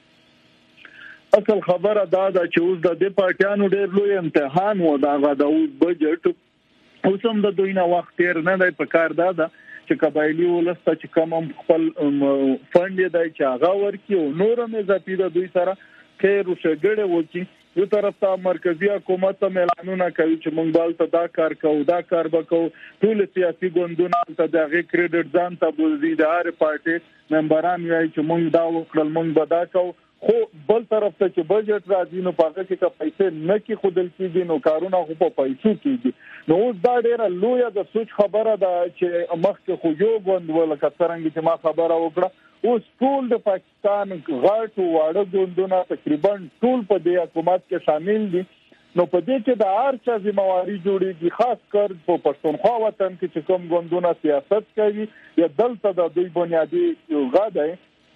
اصل خبره دا ده چې اوس د دې پارټیانو ډېر لوی امتحان و د هغه د اوس بجټ اوس هم د دوی نه وخت تېر نه دی. په کار دا ده چې قبایلي ولس ته چې کوم هم خپل فنډ یې دی چې هغه ورکړي او نور هم اضافي د دوی سره خیر و ښېګړې وکړي. یو طرف ته مرکزي حکومت هم اعلانونه کوي چې موږ به هلته دا کار کوو دا کار به کوو. ټول سیاسي ګوندونه هلته د هغې کریډټ ځان ته بولي. د هرې پارټۍ ممبران وایي چې موږ دا وکړل موږ به دا کوو. خو بل طرف ته چې بجټ راځي نو په هغه کې که پیسې نه کېښودل کېږي نو کارونه خو په پیسو کېږي. نو اوس دا ډېره لویه د سوچ خبره ده چې مخکې خو یو ګوند و لکه څرنګه چې ما خبره وکړه اوس ټول د پاکستان غټ واړه ګوندونه تقریبا ټول په دې حکومت کې شامل دي. نو په دې کې د هر چا ذمہواري جوړېږي خاص کر په پښتونخوا وطن کې چې کوم ګوندونه سیاست کوي یا دلته د دوی بنیادي یوغه دی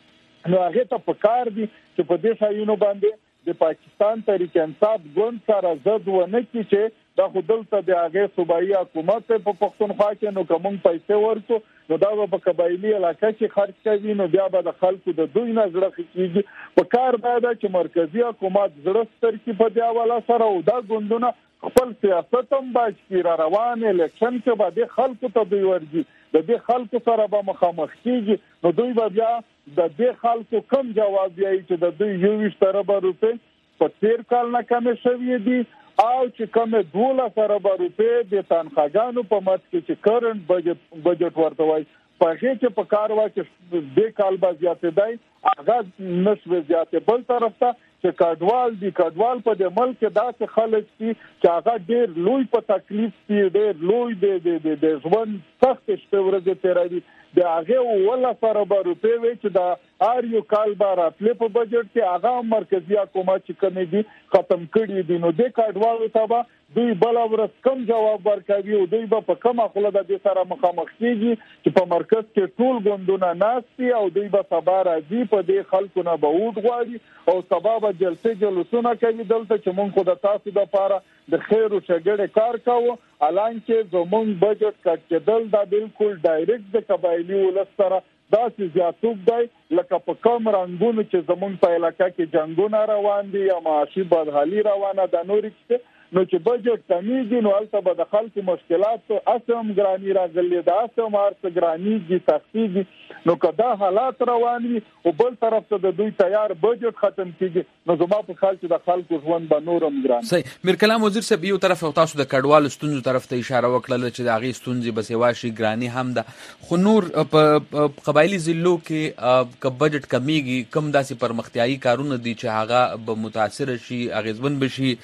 نو هغه ته پکار دي چې په دې شایونو باندې د پاکستان تحریک انصاف ګوند سره زد ونه کړي چې دا خو دلته د هغې صوبایي حکومت په پښتونخوا کې نو که موږ پیسې ورکړو نو دا به په قبایلي علاقه کې خرڅ کوي نو بیا به د خلکو د دوی نه زړه ښه کېږي. په کار دا ده چې مرکزي حکومت زړه ستر کړي په دې حواله سره او دا ګوندونه خپل سیاست هم باید کړي. را روان الیکشن کې به دې خلکو ته دوی ورځي د دې خلکو سره به مخامخ کېږي نو دوی به بیا د دې خلکو کم جواب وایي چې د دوی یوویشت اربه روپۍ په تېر کال نه کمې شوې دي او چې کمې دولس اربه روپۍ د تنخواګانو په مټ کې چې کرنټ بجټ بجټ ورته وایي په هغې کې په کار وه چې دې کال به زیاتېدی هغه نه شوې زیاتې. بل طرف ته چې کډوال دي کډوال په دې ملک کې داسې خلک دي چې هغه ډېر لوی په تکلیف دي ډېر لوی د ژوند سختې شپې ورځې تېروي. د هغې اوولس اربه روپۍ وایي چې د هر یو کال به راتلې په بجټ کې هغه هم مرکزي حکومت چې کومې دي ختم کړي دي. نو دې کډوالو ته به دوی بله ورځ کم جواب ورکوي او دوی به په کمه خوله د دې سره مخامخ کېږي چې په مرکز کې ټول ګوندونه ناست دي او دوی به سبا راځي په دې خلکو نه به ووټ غواړي او سبا به جلسې جلوسونه کوي دلته چې موږ خو د تاسو دپاره د خیر او ښېګړې کار کوو. حالانکې زموږ بجټ کټ کېدل دا بالکل ډایرکټ د قبایلي ولس سره داسې زیاتوب دی لکه په کم رنګونو چې زموږ په علاقه کې جنګونه روان دي یا معاشي بدحالي روانه ده نورې کیسې نو چې بجټ کمیږي نو هلته به د خلکو مشکلات هسې هم ګراني راغلي ده هسې هم هر څه ګرانېږي سختېږي. نو که دا حالات روان وي او بل طرف ته د دوی تیار بجټ ختم کېږي نو زما په خیال چې د خلکو ژوند به نور هم ګران. صحیح. میرکلام وزیر صاحب یو طرف تاسو د کډوالو ستونزو طرف ته اشاره وکړله چې د هغې ستونزې به سیوا شي ګراني هم ده خو نور په قبایلي ضلعو کې که بجټ کمیږي کوم داسې پرمختیایي کارونه دي چې هغه به متاثره شي اغېزمن به شي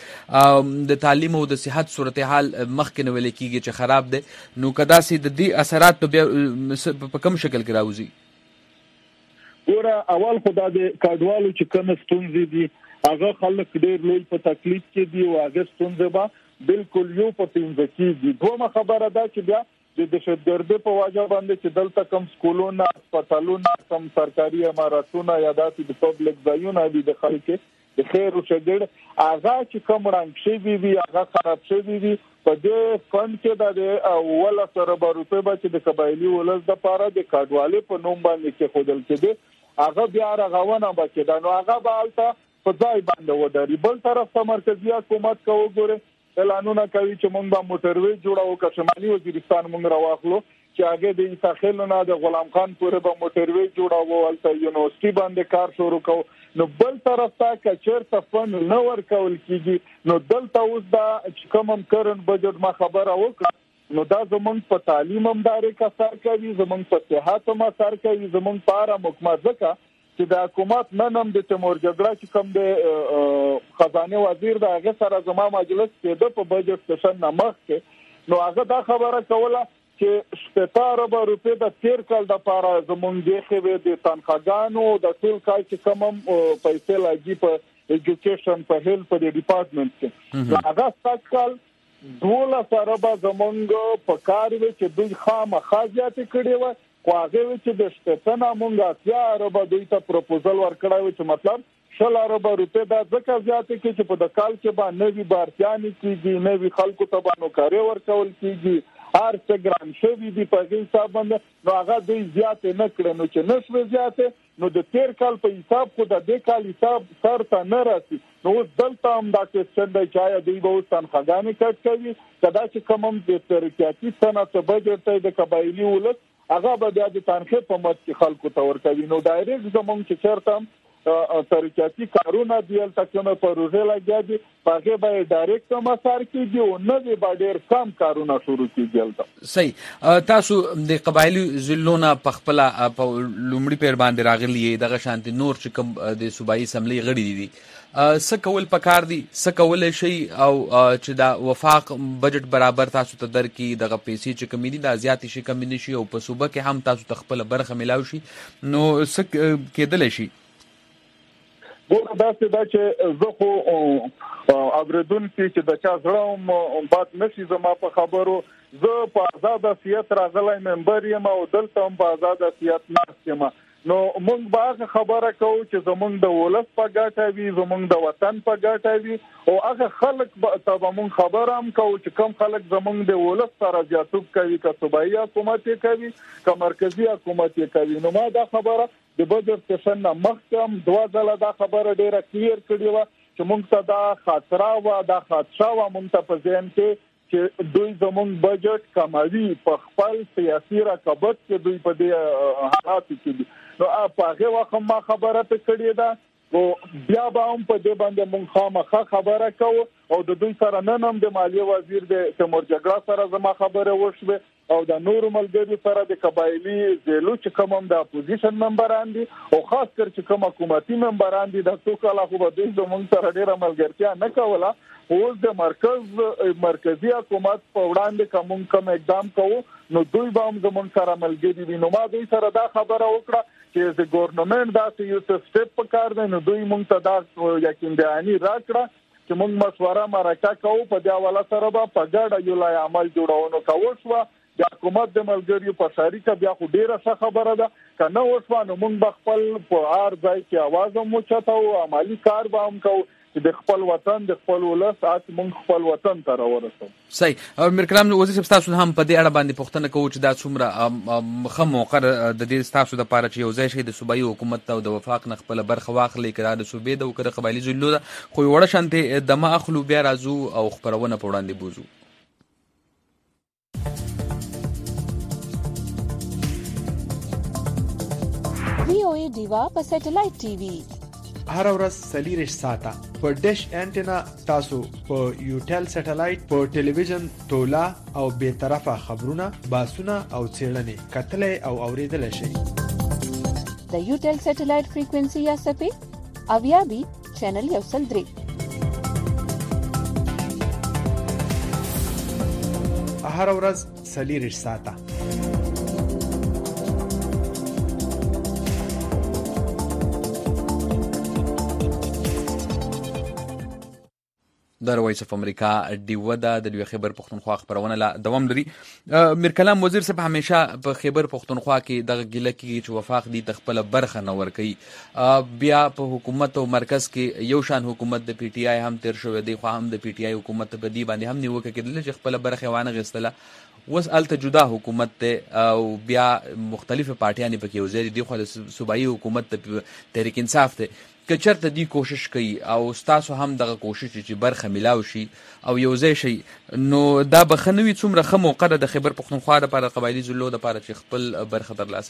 د تعلیم او د صحت صورتحال مخکې نه ویل کېږي چې خراب دی نو که داسې د دې اثرات په بیا په کوم شکل کې راوځي؟ ګوره اول خو دا د کډوالو چې کومې ستونزې دي هغه خلک ډېر لوی په تکلیف کې دي او هغه ستونزې به بالکل یو په پنځه کېږي. دومره خبره ده چې بیا د دهشتګردۍ په وجه باندې چې دلته کوم سکولونه هسپتالونه کوم سرکاري عمارتونه یا داسې د پبلک ځایونه دي د خلکو د خیر او ښېګړې هغه چې کوم رنګ شوي وي هغه خراب شوي وي په دې فند کې د اول سره روپے به چې د قبایلی ولز د پاره د کډوالې په نوم باندې کې خودل کېده هغه بیا رغونه به کېده نو هغه به البته په ځای باندې ودرې بل طرف ته مرکزی حکومت کو ګوره اعلانونه کوي چې موږ به موټروي جوړو که شمالي وزیرستان موږ راوخلو چې هغه د ایتاخیل نه د غلام خان پورې به موټروي جوړو ولته یونیورسيټي باندې کار شروع کو نو بل طرف ته کچر تفن نو ورکول کیږي نو دلته اوس دا چې کوم کرن بجټ ما خبره وکړه نو دا زمونږ په تعلیم هم داري کا سر کوي زمونږ په صحت هم سر کوي زمونږ پاره مکمل ځکه چې د حکومت نن هم د تیمور جګړه چې کوم د خزانه وزیر د هغه سره زما مجلس کې د په بجټ سیشن نامخ کې نو هغه دا خبره کوله چې شپږ ارب روپے د تیر کال د پاره زمونږ د خوي د تنخواګانو د ټول کال چې کوم پیسې لاګي په ایجوکیشن په هیلث په ډپارټمنټ کې هغه ستاسو کال دوله سره به زمونږ په کار وي چې دوی خامخا زیاتې کړي و خو هغه چې د شپږ مونږه اتیا ارب دوی ته پروپوزل ورکړی چې مطلب شل ارب روپے دا ځکه زیاتې کې چې په د کال کې به نوي بارتياني کیږي نوي خلکو ته به نوکری ورکول کیږي هر څه ګران شوی دی په حساب باندې نو هغه دوی زیاتې نه کړي نو چې نشو زیاتې نو د تیر کال په حساب خو د دې کال حساب سر ته نه راسي نو دلته هم دا څه د چا دی به تنخواګانې کټ کوي کدا چې کوم د ترقیاتي صنعت بجټ ته د قبایلی ولس هغه به بیا د تنخې په مت کې خلکو ته ورکوي نو ډایرکټ زمونږ چې چرته ترقیاتي کارونه دی تکونه پروژه لګیا دي هغه به ډایرکټ مسار کیږي او نه به ډېر کم کارونه شروع کیږي صحیح تاسو د قبایلی ضلعونو په خپل په لومړي پیر باندې راغلی دغه شانتي نور چې کوم د صوبایي اسمبلی غړي دي څه کول پکار دي څه کول شي او چې دا وفاق بجټ برابر تاسو ته درکې دغه پیسې چې کمی دي د زیاتې شي کمی نشي او په صوبه کې هم تاسو ته خپل برخه ملاوي شي نو څه کېدل شي ګوره دا څه دا چې زه خو اوریدونکو چې د چا زړه باد نشي زما په خبرو زه په آزاد سیاست راغلی ممبر یم او دلته هم په آزاد سیاست ناست یم نو موږ به خبره کوو چې زمونږ د ولس په ګټه وي زمونږ د وطن په ګټه وي او هغه خلک ته به موږ خبره هم کوو چې کوم خلک زمونږ د ولس سره زیاتوب کوي که صوبایي حکومت یې کوي که مرکزی حکومت یې کوي نو ما دا خبره د بجټ سیشن نه مخکې دوه ځله دا خبره ډیره کلیر کړې وه چې موږ ته دا خاطره وه دا خدشه وه موږ ته په ذهن کې چې دوی زمونږ بجټ کموي په خپل سیاسي رقابت کې دوی په دې حالاتو کې دي نو په هغه وخت ما خبره ته کړې ده او بیا به هم په دې باندې موږ خامخا خبره کوو او د دوی سره نن هم د مالیه وزیر د تیمور جګړه سره زما خبره وشوه او د نور ملګری سره د قبایلی زیلو چې کوم د اپوزیشن ممبران دي او خاص کر چې کوم حکومتي ممبران دي د څو کاله خو به دوی زموږ سره ډیره ملګرتیا نه کوله اوس د مرکز مرکزی حکومت په وړاندې کوم کوم اقدام کوو نو دوی به هم زموږ سره ملګری دي نو ما دوی سره دا خبره وکړه چې د ګورنمنت دا یو څه سټپ پکار دی نو دوی مونږ ته دا یقین دهانی راکړه چې مونږ مشوره مرکه کوو په دې حواله سره به په ګډه یو لای عمل جوړونو کوو شو د حکومت د ملګریو په شریکه بیا خو ډیره ښه خبره ده کنه وښو نو مونږ خپل په هر ځای کې आवाज هم چتاو عملی کار به هم کوو د خپل وطن د خپل ولس ات مونږ خپل وطن ته راورسو صحیح امیر کلام وزیر صاحب تاسو هم په دې اړه باندې پوښتنه کوو چې دا څومره مخه مقرر د دې تاسو د پاره چې یو ځای شي د صوبایي حکومت او د وفاق نه خپل برخه واخلي کړه د صوبې د وکړه قبایلی ضلعو خو وړه شانته د ما اخلو بیا راځو او خبرونه په وړاندې بوزو وی او ای دیوا په سټلایټ ټي وي هر ورځ سلیریش ساته په ډیش انټینا تاسو په یوټل سټلایټ په ټلویزیون تولا او به طرفه خبرونه باسونه او چیرنې کتلې او اوریدل شي د یوټل سټلایټ فریکوئنسي یا سپې اویا بي چینل یو سل درې هر ورځ سلیریش ساته د وایس اف امریکا ډیوه د د خیبر پختونخوا خبرونه لا دوام لري. میر کلام وزیر صاحب همیشه په خیبر پختونخوا کې دغه ګیله کې چې وفاق دي د خپل برخه نه ور کوي. بیا په حکومت او مرکز کې یو شان حکومت د پی ټی آی هم تیر شوی دی، خو هم د پی ټی آی حکومت په دی باندې هم نیوکه کېدل چې خپل برخه وانه غستله. وس الته جدا حکومت ته او بیا مختلفه پارټیانې پکې وزیر دي، خو د صوبایي حکومت ته تحریک انصاف ته که چرته دی کوشش کوي او تاسو هم دغه کوشش چې برخه ملاو شي او یو ځای شي، نو دا بخنوي څومره ښه موقع ده د خیبر پختونخوا لپاره، قبایلي ضلعو لپاره چې خپل برخه ترلاسه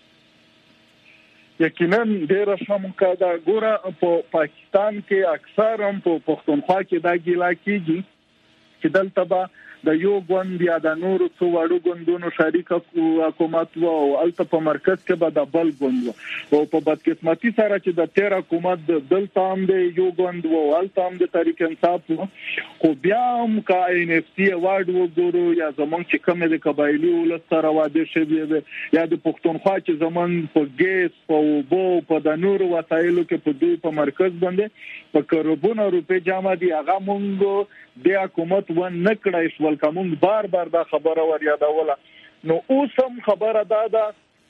کړي. یقینا ډیره ښه موقع ده. ګوره په پاکستان کې اکثر هم په پختونخوا کې دا ګیله کېږي چې دلته به د یو ګوند یا د نورو څو وړو ګوندونو شریک حکومت و او الته په مرکز کې به د بل ګوند و، او په بدقسمتي سره چې د تیر حکومت دلته هم د یو ګوند و او الته هم د تحریک انصاف و، خو بیا هم که این اف سی وارډ وګورو یا زمونږ چې کومې د قبایلي ولس سره واده شوي وي یا د پښتونخوا چې زمونږ په ګیس په اوبو په د نورو وسایلو کې په دوی په مرکز باندې په کروڑونو روپۍ جمع دي، هغه مونږ د حکومت و نه کړای شول. کوم بار بار دا خبره ور یادوله. نو اوس هم خبره دا ده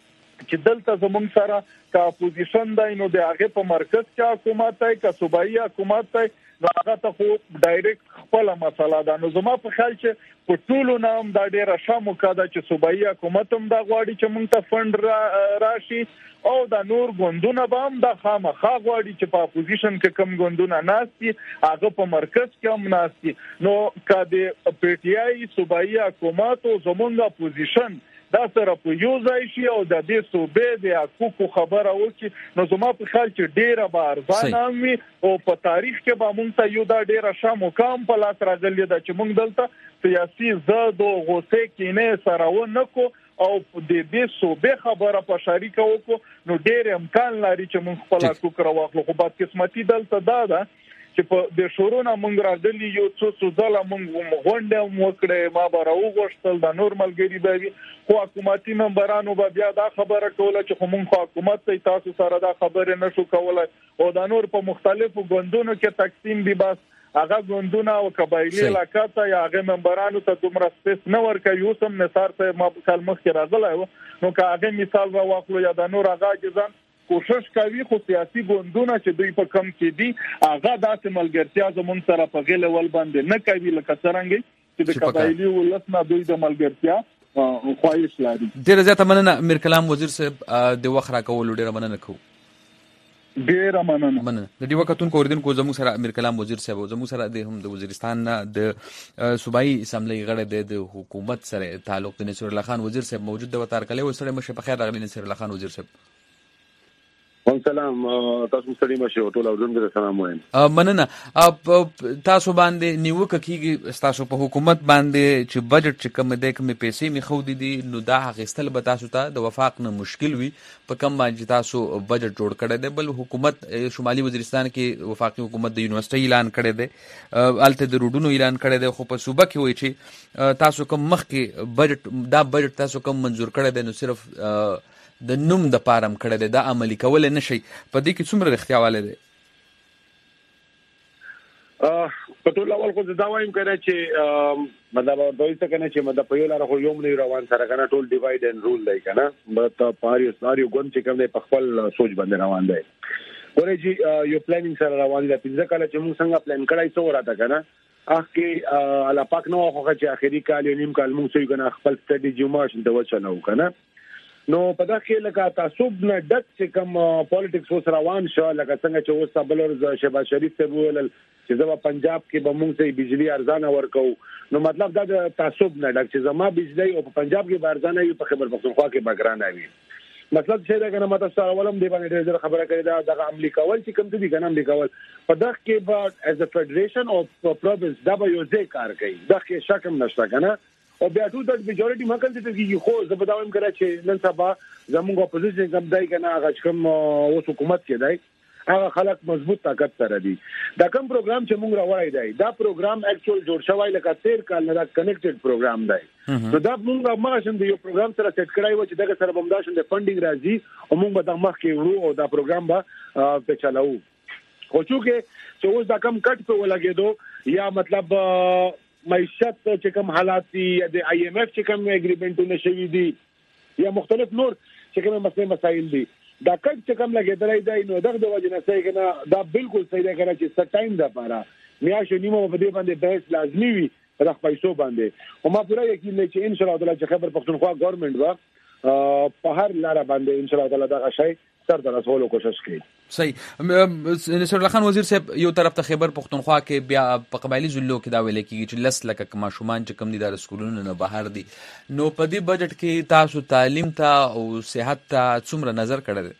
چې دلته زمونږ سره که اپوزیشن دی نو د هغې په مرکز کې حکومت دی، که صوبایي حکومت دی نو هغه ته خو ډایرکټ خپله مسله ده. نو زما په خیال چې په ټولو نه هم دا ډېره ښه موقع ده چې صوبایي حکومت هم دا غواړي چې موږ ته فنډ راشي او د نور ګوندونه به هم دا خامخا غواړي چې په اپوزیشن کې کوم ګوندونه ناست دي هغه په مرکز کې هم ناست دي. نو که د پی ټی آی صوبایي حکومت او زمونږ اپوزیشن دا سره په یو ځای شي او د دې صوبې د حقوقو خبره وکړي نو زما په خیال چې ډیره به ارزانه هم وي او په تاریخ کې به موږ ته یو دا ډیره ښه موقع هم په لاس راغلې ده چې موږ دلته سیاسي زد او غوسې کینې سره ونه کړو او د دې صوبې خبره په شریکه وکړو نو ډیر امکان لري چې موږ خپل حقوق راواخلو. خو بدقسمتي دلته دا ده چې په د شورونه موږ راغلي یو څو څو ځله موږ غونډه هم وکړې، ما به راوغوښتل د نور ملګري به وي، خو حکومتي ممبرانو به بیا دا خبره کوله چې خو موږ خو حکومت ته تاسو سره دا خبرې نشو کولی او د نور په مختلفو ګوندونو کې تقسیم دي، بس هغه ګوندونه او قبایلي علاقه ته یا هغه ممبرانو ته دومره سپیس نه ورکوي. اوس هم نثار ته ما کال مخکې راغلی و، نو که هغه مثال راواخلو یا د نور هغه اجزان کوشش کوي خو سیاسي ګوندونه چې دوی په کم کې دي هغه داسې ملګرتیا زموږ سره په غېله ول باندې نه کوي لکه څرنګه چې د قبایلي ولس نه دوی د ملګرتیا خواهش لري. ډېره زیاته مننه میر کلام وزیر صاحب د وخت راکولو ډېره مننه کوو. ډېره مننه. مننه. د دې وختونکو اوریدونکو زموږ سره میر کلام وزیر صاحب زموږ سره د هم د وزیرستان نه د صوبایي اسمبلی غړی د حکومت سره تعلق د نصیر الله خان وزیر صاحب موجود د وتار کلی و. سره مشه په خیر راغلی نصیر الله خان وزیر صاحب. سلام تاسو ستړي مشه ټول اورونکو ته سلام وایم. مننه. تاسو باندې نیوکه کیږي تاسو په حکومت باندې چې بجټ چې کوم د کوم پیسې می خو دي نو دا غستل به تاسو ته د وفاق نه مشکل وي په کوم باندې تاسو بجټ جوړ کړی دی. بل حکومت شمالي وزیرستان کې وفاقي حکومت د یونیورسيټي اعلان کړی دی، الته د روډونو اعلان کړی دی، خو په صوبه کې وایي چې تاسو کوم مخ کې بجټ دا بجټ تاسو کوم منزور کړی دی نو صرف د نوم د پارم کړی دی، دا عملي کول نه شي. په دې کې څومره رښتیا والی دی؟ په ټول اول خو دا وایم کنه چې مطلب دوی څه کنه چې مطلب په یو لار خو یو ملي روان سره کنه ټول ډیوایډ اند رول دی کنه مطلب پاریو ساریو ګون چې کوم دی په خپل سوچ باندې روان دی. ورې چې یو پلانینګ سره روان دی. پنځه کاله چې موږ څنګه پلان کړای څو راته کنه اخی الا پاک نو خو چې اخري کال یو نیم کال موږ څه کنه خپل سټریټجی مارش ته وچنو کنه. نو په دغه لکه تعصب نه ډک چې کوم پالیټکس اوس روان شو لکه څنګه چې اوس تبلر شهباز شریف ته ویل چې زما پنجاب کې به موږ ته بجلی ارزانه ورکو، نو مطلب دا د تعصب نه ډک چې زما بجلی او په پنجاب کې به ارزانه وي په خیبر پختونخوا کې به ګرانه وي. مطلب چې دا کنه ماته سره ولوم دی باندې ډېر خبره کړې دا د عملی کول چې کوم دي کنه عملی کول په دغه کې به از ا فدریشن او پروvince دا به یو ځای کار کوي، دغه کې شک هم نشته کنه. او بیا ټول د میجورټي مکان ته کېږي. خو زه به دا وایم کړه چې نن سبا زموږ اپوزیشن کوم دی کنه هغه کوم اوس حکومت کې دی هغه خلک مضبوط طاقت سره دي. دا کوم پروګرام چې موږ راوړی دی دا پروګرام اکچوال جوړ شوی لکه تیر کال نه دا کنیکټډ پروګرام دی. نو دا موږ ماشن دی یو پروګرام سره سیټ کړای و چې دغه سره بمداشن د فندینګ راځي او موږ به د مخ کې ورو او دا پروګرام به په چلاو. خو چې چې اوس دا کم کټ په ولګېدو یا مطلب معیشت چې کوم حالات دي یا د آی ایم ایف چې کوم اګریمنټونه شوي دي یا مختلف نور چې کوم مسلې مسایل دي دا کټ چې کوم لګیدلای دی نو دغه د وجه نه صحیح کنه دا بالکل صحیح دی کنه چې ست ټایم دا پاره میاشو نیمه په دې باندې بحث لازمي وي رخ پیسو باندې او ما پوره یقین لرم چې ان شاء الله تعالی چې خبر پښتونخوا ګورنمنت وا په هر لار باندې ان شاء الله تعالی دا شي سر در رسولو کوشش کوي. صحیح. نصر الله خان وزیر صاحب یو طرف ته خبر پښتونخوا کې بیا په قبایلی ضلعو کې دا ویل کېږي چې لس لکه ماشومان چې کم دي د سکولونو نه بهر دي نو په دې بجټ کې تاسو تعلیم ته او صحت ته څومره نظر کړی؟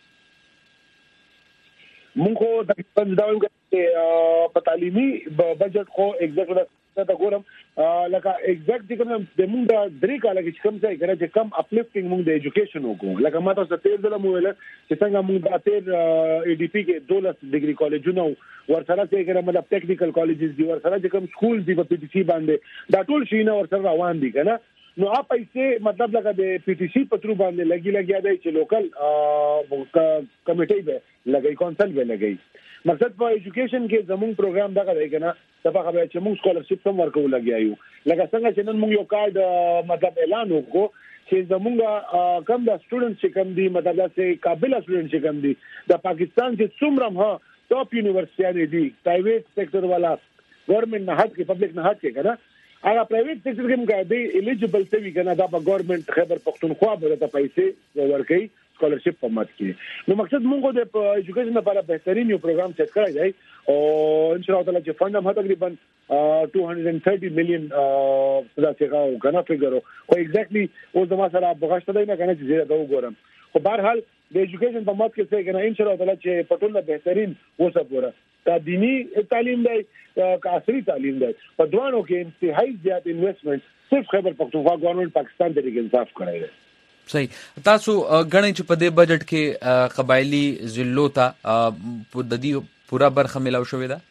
مونږ خو د پنځه ډول کې په تعلیمي بجټ خو ایگزیکټ دا ګورم لکه ایگزیکټ کوم د مونږ د درې کال کې کوم ځای کړه چې کم اپلیفټینګ مونږ د ایجوکیشن وکړو لکه ما تاسو ته ډېر مو ویل چې څنګه مونږ د اتر ای ډی پی کې دولس ډیګري کالجونه ورسره چې کوم مطلب ټیکنیکل کالجز دي ورسره چې کوم سکول دي په پی ټی سی باندې دا ټول شي نه ورسره روان دي کنه نو اپ پیسې مطلب لکه د پی ټی سی پترو باندې لګي لګي دی چې لوکل کمیټي به لګي کونسل به لګي مقصد په ایجوکیشن کې زموږ پروګرام دغه دی کنه دا خبره چې موږ سکولرشپ هم ورکو لګیایو لکه څنګه چې نن موږ یو کارت مطلب اعلان وکړو چې زموږ کم د سټوډنټ چې کم دي مطلب چې قابل سټوډنټ چې کم دي د پاکستان چې څومره ها ټاپ یونیورسيټي دي پرایویټ سېکټر والا ګورنمنت نه هټ کې پبلک نه هټ کې کنه هغه پرایویټ سېکټر کې موږ دی الیجیبل ته وی کنه دا په ګورنمنت خبر پښتونخوا به ته پیسې ورکړي سکولرشپ په مات کې نو مقصد موږ د ایجوکیشن لپاره بهترین یو پروګرام سیټ کړی دی او ان شاء الله تعالی چې فند هم تقریبا two hundred thirty million دا څنګه غنا فګرو خو ایگزیکټلی اوس د ما سره بغاشته دی نه کنه چې زه دا وګورم خو بهر حال د ایجوکیشن په مات کې څنګه کنه ان شاء الله تعالی چې پټول بهترین وسه پورا کا دینی تعلیم دی کا عصري تعلیم دی په دوانو کې انتهایی زیات انویسټمنٹ صرف خیبر پختونخوا ګورنمنت پاکستان ته انصاف کړی دی. صحیح. تاسو غنئ چې په دې بجټ کې قبایلی ضلعو ته د دې پورا برخه ملاو شوې ده؟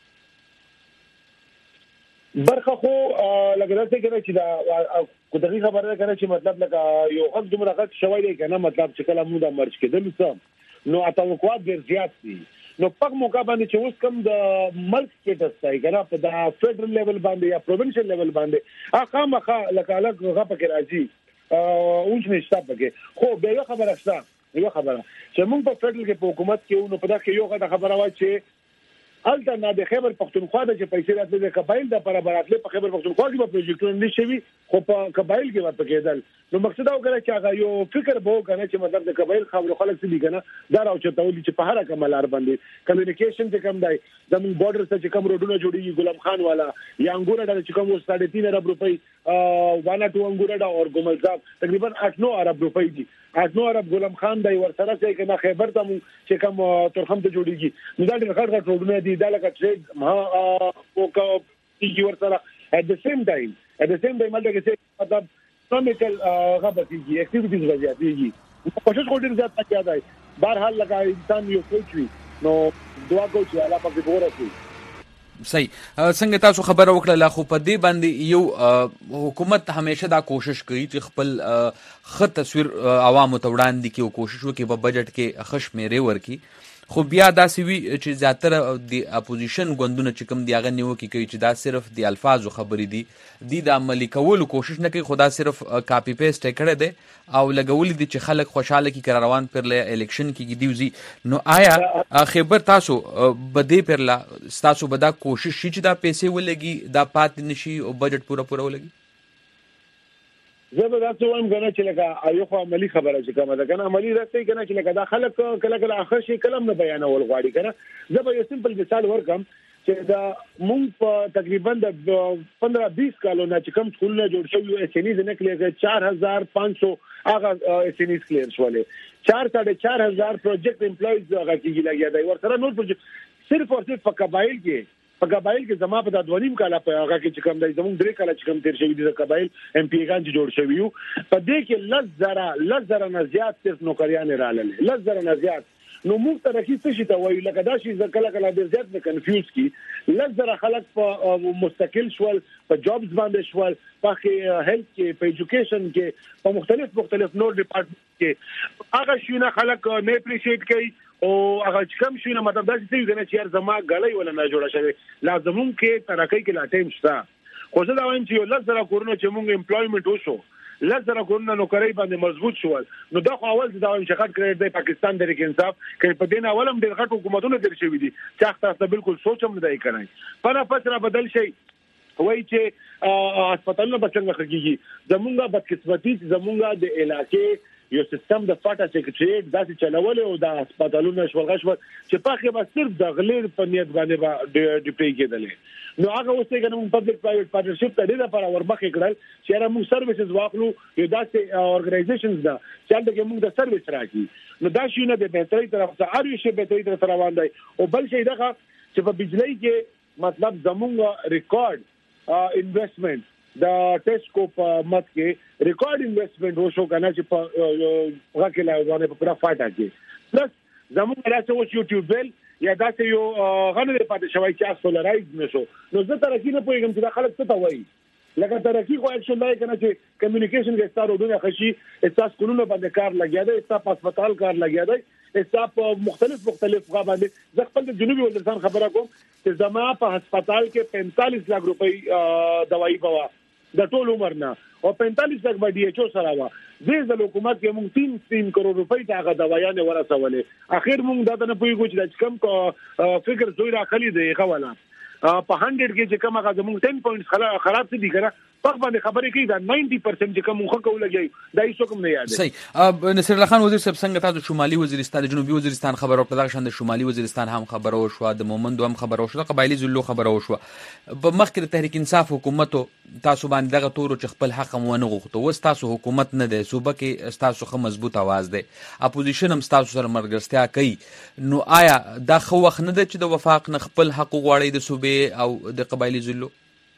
برخه خو لکه دا څنګه چې دا کو دغه خبره ده کنه چې مطلب لکه یو غږ دومره غږ شوی دی کنه مطلب چې کله موږ د مرچ کېدل څه نو اتوقعات ډېر زیات دي نو په موقع باندې چې اوس کوم د ملک سټیټس ځای کنه په د فدرل لیول باندې یا پروینشل لیول باندې هغه مخه لکه الګ غږ پکې راځي اونځ نشته پکې خو به یو خبره شته یو خبره چې موږ په فدرل کې په حکومت کې نو په دغه کې یو خبره وایي چې الته نه د خیبر پختونخوا د چې پیسې راتلې د قبایل د پر براتلې په خیبر پختونخوا کې په پروجیکټونه نشوي خو په قبایل کې ورته کېدل نو مقصد دا وکړه چې هغه یو فکر به وکړي چې مطلب د قبایل خبرو خلک څه دي کنه دا راوچتاولي چې په هر کومه لار باندې کمیونیکیشن څه کم دی زموږ بارډر څخه چې کوم روډونه جوړیږي غلام خان والا یا انګور ډا چې کوم وستاډ تین ارب روپۍ وانا ټو انګور ډا اور ګملزاب تقریبا اټ نو ارب روپۍ دي اټ نو ارب غلام خان دی ورسره چې کنه خیبر ته چې کوم ترخم ته جوړیږي نو دا ډېر غټ غټ روډونه دي دا لکه ټریډ ما او کو چې ورسره at the same time at the same time مطلب چې مطلب اکونومیکل غبطيږي اکټیویټیز راځي کوشش کوډر زیات پکې دی بهر حال لگا انسان یو کوچوي نو دعا کوم چې الله پاک دې ورسوي. صحیح. څنګه تاسو خبر وکړه خو په دې باندې یو حکومت همیشه دا کوشش کوي چې خپل خط تصویر عوامو ته وړاندې کوي او کوشش وکړي په بجټ کې خشمېره ورکي خو بیا دا سوي چې زیاتره د اپوزیشن ګوندونه چې کوم دی هغه نیوکه کوي چې دا صرف د الفاظو خبرې دي د عملي کولو کوشش نه کوي خدا صرف کاپی پیسټ کړي دي او لګولې دي چې خلک خوشاله کی قرار روان پر له الیکشن کې دیوزي نو آیا خبر تاسو بده پر لا تاسو بدا کوشش شي چې دا پیسې ولګي دا پات نشي او بجټ پورا پورا ولګي زه به تاسو وایم کنه چې لکه ایو خو عملی خبره چې کومه ده کنه عملی راځي کنه چې لکه دا خلک کله کله اخر شي کلم نه بیانول غواړي کنه زه به یو سمپل مثال ورکم چې دا مونږ په تقریبا د پندرہ بیس کالو نه چې کوم سکولونه جوړ شوی یو اسنیز نه کلیږي چار هزار پانچ سو هغه اسنیز کلیر شولې چار ساڑھے چار هزار پروجیکټ امپلویز هغه کېږي لګیا دی ورسره نور پروجیکټ صرف او صرف په قبایل کې په قبایل کې زما په د دوانیم کاله په هغه کې چې کوم دی زموږ درې کاله چې کوم تیر شوی دي د قبایل ایم پی ګان چې جوړ شوی یو په دې کې لږ زره لږ زره نه زیات صرف نوکریان رالل لږ زره نه زیات نو موږ ته راځي څه شي ته وایو لکه دا شي کله کله ډیر زیات نه کنفیوز کی لږ زره خلک په مستقل شول په جابز باندې شول په هیلث کې په ایجوکیشن کې په مختلف مختلف نور ډپارټمنټ کې هغه شي نه خلک نه اپریشیټ کوي او هغه کم شو نه مطلب دا چې کنه چې هر زما غړی ولا نه جوړه شوی لازمون کې ترقی کې لا ټیم شته خو زه دا وایم چې لږ کورونه چې موږ امپلویمنت وشو لږ کورونه نوکری باندې مضبوط شو نو دا خو اول دا وایم چې خاط کړی د پاکستان د انصاف کې په دین اولم د غټ حکومتونو تر شوی دي چې تاسو بالکل سوچم نه دی کړی په فسره بدل شي وای چې هسپتالونه بچنګ خږي زمونږه بدقسمتي زمونږه د علاقې یو سیستم د فاټا سیکریټریټ داسې چلول او د هسپتالونو شولغش چې پاخه به صرف د غلیر په نیت باندې ډیپی کېدل نو هغه اوسه کنه پبلک پرایویټ پارټنرشپ ته ډیره لپاره ورمخې کړل چې را موږ سرویسز واخلو یو داسې اورګنایزیشنز دا چې دغه موږ د سرویس راکې نو دا شي نه د بهتري طرف ته اړ شي بهتري طرف روان دی او بل شي دغه چې په بجلی کې مطلب زموږ ریکارډ انویسټمنٹ دا ټیسکو په مت کې ریکارډ انویسټمنٹ وشو کنه چې په هغه کې لا ونه په پورا فاټا کې پلس زموږ راځي او یوټیوب ویل یا دا چې یو غنډه پاتې شوی چې سولرایز نشو نو زه ترقی نه پوهیږم چې دا خلک څه ته وایي لکه ترقی خو اکشن لای کنه چې کمیونیکیشن کې ستاسو ډونه خشي تاسو قانون باندې کار لګیا دی تاسو هسپتال کار لګیا دی تاسو مختلف مختلف غا باندې زه خپل د جنوبي وزیرستان خبره کوم چې زما په هسپتال کې پینتالیس لک روپۍ دوايي پوا د ټول عمر نه او پینتالیس لک به ډي ایچ او سره وا د حکومت کې موږ تین تین کروڑ روپۍ ته هغه دوايانه ورسولې اخر موږ دا نه پوي کوم چې کم کو فکر زوی راخلي دی غواله په سل کې چې کوم هغه موږ دس پوینټس خراب څه دي کنه په باندې خبرې کوي دا نود پرسنټ چې کوم خو کولږي دا هیڅ کوم نه یاد صحیح نصر الله خان وزیر صاحب څنګه تاسو شمالي وزیرستان جنوبي وزیرستان خبرو په دغه شان د شمالي وزیرستان هم خبرو شو د مومندو هم خبرو شو د قبایلی زلو خبرو شو په مخکې د تحریک انصاف حکومت تاسو باندې دغه تور چې خپل حق مونه غوښتو وس تاسو حکومت نه دی صوبه کې تاسو خو مضبوط आवाज دی اپوزیشن هم تاسو سره مرګرستیا کوي نو آیا دا خو وخت نه دی چې د وفاق نه خپل حق غواړي د صوبې او د قبایلی زلو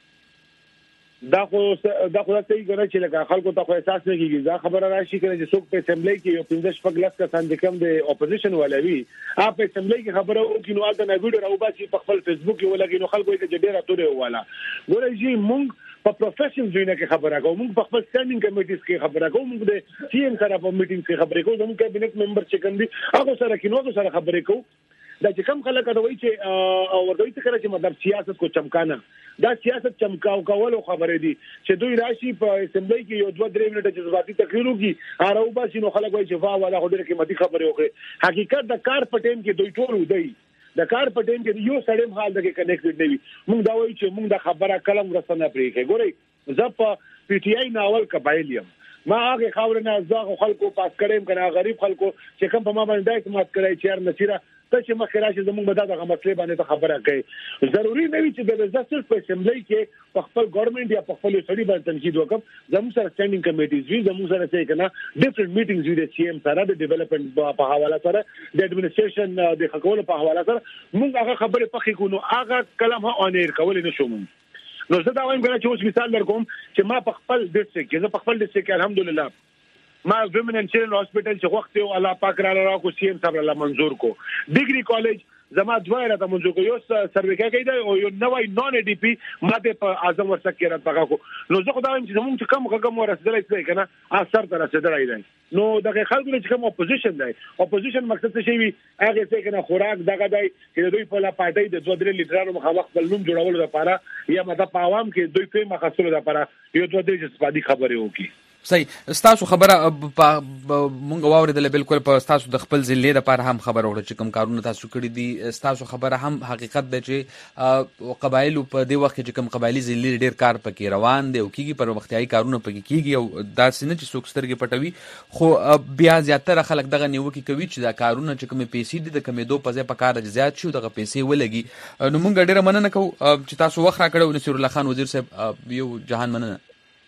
دا خو دا خو صحیح غره چې لکه خلکو ته خو احساس نه کیږي دا خبره راشي کړي چې څوک په اسمبلی کې یو پنځه شپږ لس کسان د کم د اپوزیشن ولوي اپ اسمبلی کې خبره او کې نو الته نه ویډیو راو باسي په خپل فیسبوک کې ولګي نو خلکو یې ډېر اتوره والا ګورې جی مونږ په پروفیشنل ځینې کې خبره کوو مونږ په خپل سټانډینګ کمیټیز کې خبره کوو مونږ د سی ام سره په میټینګ کې خبره کوو زموږ کابینټ ممبر چې کوم دي هغه سره کې نو سره خبره کوو دا چې کوم خلک دا وایي چې او ورته کړه چې مطلب سیاست کو چمکانه دا سیاست چمکاو کول خبرې دي چې دوی راشي په اسمبلی کې یو دوه درې منټه جذباتي تقریر وکړي هغه وباسي نو خلک وایي چې وا والا خو ډېر قیمتي خبرې وکړي حقیقت د کار په ټیم کې دوی ټول ودی د کار په ټیم کې یو سړی حال دغه کنیکټډ نه وي موږ دا وایو چې موږ د خبره کلم رسنه پرې کوي ګورئ زه په پی ټی آی ناول قبایلیم ما هغه خبرونه زغه خلکو پاس کړم کنه غریب خلکو چې کوم په ما باندې اعتماد کړی چې هر نصيره ته چې مخ راشي زموږ به دغه مسلې باندې خبره کوي ضروری نه وي چې د وزارت په اسمبلی کې په خپل ګورنمنت یا په خپل سړي باندې تنقید وکم زموږ سره سټانډینګ کمیټیز وي زموږ سره څه کنه ډیفرنٹ میټینګز وي د سی ام سره د ډیولپمنٹ په حواله سره د اډمنستریشن د حکومت په حواله سره موږ هغه خبره پخې کو نو هغه کلم ها اونیر کول نه شو نو زه دا وایم کنه چې اوس مثال درکوم چې ما په خپل ډیسټریکټ کې زه په خپل ډیسټریکټ کې الحمدلله ما ویمن اینڈ چلډرن هاسپټل چې وخت یو الله پاک را راکو سی ام صاحب الله منظور کو ډیګري کالج زما دوه راته منځو کو یو سروې کوي دا یو نوای نون ای ډی پی ماته په اعظم ورسکه را پغا کو نو زه خدایم چې موږ کم کم ورسېدلای څه کنه اثر تر رسېدلای دی نو دغه خلکو چې کوم اپوزیشن دی اپوزیشن مقصد څه شي وي هغه څه کنه خوراک دغه دی چې دوی په لا پټای د دوه درې لیډرانو مخامخ بل نوم جوړول لپاره یا مده په عوام کې دوی په مخاصله لپاره یو دوه درې استفادي خبرې وکي صحیح ستاسو خبره مونږ واوریدل بالکل په ستاسو د خپل ضلع لپاره هم خبر وړه چې کوم کارونه تاسو کړی دي ستاسو خبره هم حقیقت ده چې قبایل په دې وخت کې کوم قبایلی ضلع ډیر کار پکې روان دي او کیږي پر وختي کارونه پکې کیږي او دا سینه چې څوک سترګې پټوي خو بیا زیاتره خلک دغه نیوکه کوي چې دا کارونه چې کوم پیسې دي د کمیدو په ځای په کار زیات شي دغه پیسې ولګي نو مونږ ډیره مننه کوو چې تاسو وخت راکړو نصر الله خان وزیر صاحب یو جهان مننه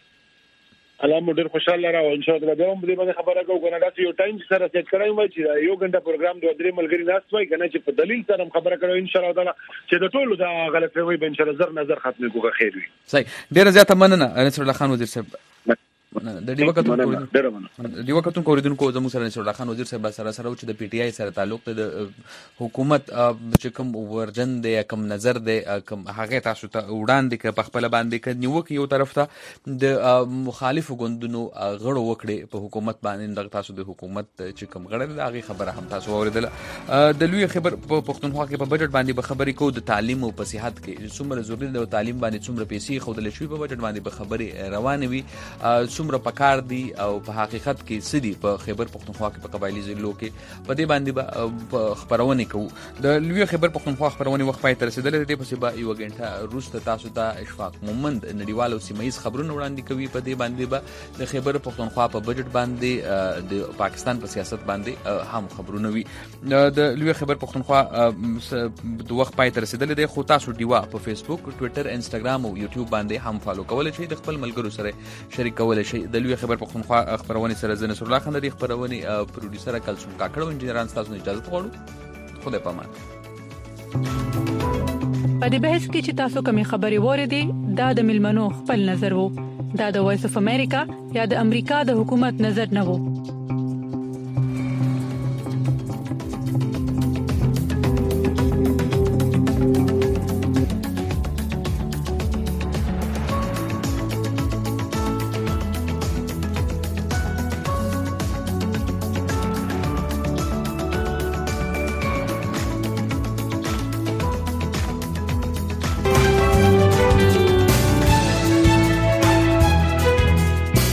الله مو ډیر خوشاله راو ان شاء الله به هم دې باندې خبره کوو کنه دا یو ټایم سره سیټ کړای مې چې یو غنټه پروګرام دوه درې ملګری ناس وای کنه چې په دلیل سره خبره کړو ان شاء الله تعالی چې د ټولو دا غلط وي به ان شاء الله زر نظر ختمه کوه خیر وي صحیح ډیر زیاته مننه نصر الله خان وزیر صاحب د ډیوه کتون ډیوه کتون کوریدونکو زموږ سره نصر الله خان وزیر صاحب سره سره چې د پی ټی آی سره تعلق د حکومت چې کوم ورجن دی کوم نظر دی کوم هغه تاسو ته وړاندې ک په خپل باندې ک نیوک یو طرف ته د مخالف ګوندونو غړو وکړي په حکومت باندې د تاسو د حکومت چې کوم غړي د هغه خبره هم تاسو اوریدل د لوی خبر په پښتونخوا کې په بجټ باندې به خبرې کو د تعلیم او په صحت کې څومره ضروري د تعلیم باندې څومره پیسې خودل شوی په بجټ باندې به خبرې روانه وي څومره پکار دي او په حقیقت کې سدي په خبر پښتونخوا کې په قبایلی ضلعو کې په دې باندې به خبرونه کوو د لوی خبر پښتونخوا خبرونه وخت پای تر رسیدل دي په سبا یو غنټه روسته تاسو ته اشفاق مومند نړیوالو سیمایي خبرونه وړاندې کوي په دې باندې به د خبر پښتونخوا په بجټ باندې د پاکستان په سیاست باندې هم خبرونه وي د لوی خبر پښتونخوا د وخت پای تر رسیدل دي خو تاسو دیوا په فیسبوک ټوئیټر انسټاګرام او یوټیوب باندې هم فالو کولای شئ د خپل ملګرو سره شریک کولای شئ د لوی خبر پښتونخوا خبرونه سره زنه نصر الله خان د خبرونه پروډوسر کلثوم کاکړ او انجنیران تاسو نه اجازه غواړو خدای پامان په دې بحث کې چې تاسو کومې خبرې وریدي دا د ملمنو خپل نظر وو دا د وایس اف امریکا یا د امریکا د حکومت نظر نه وو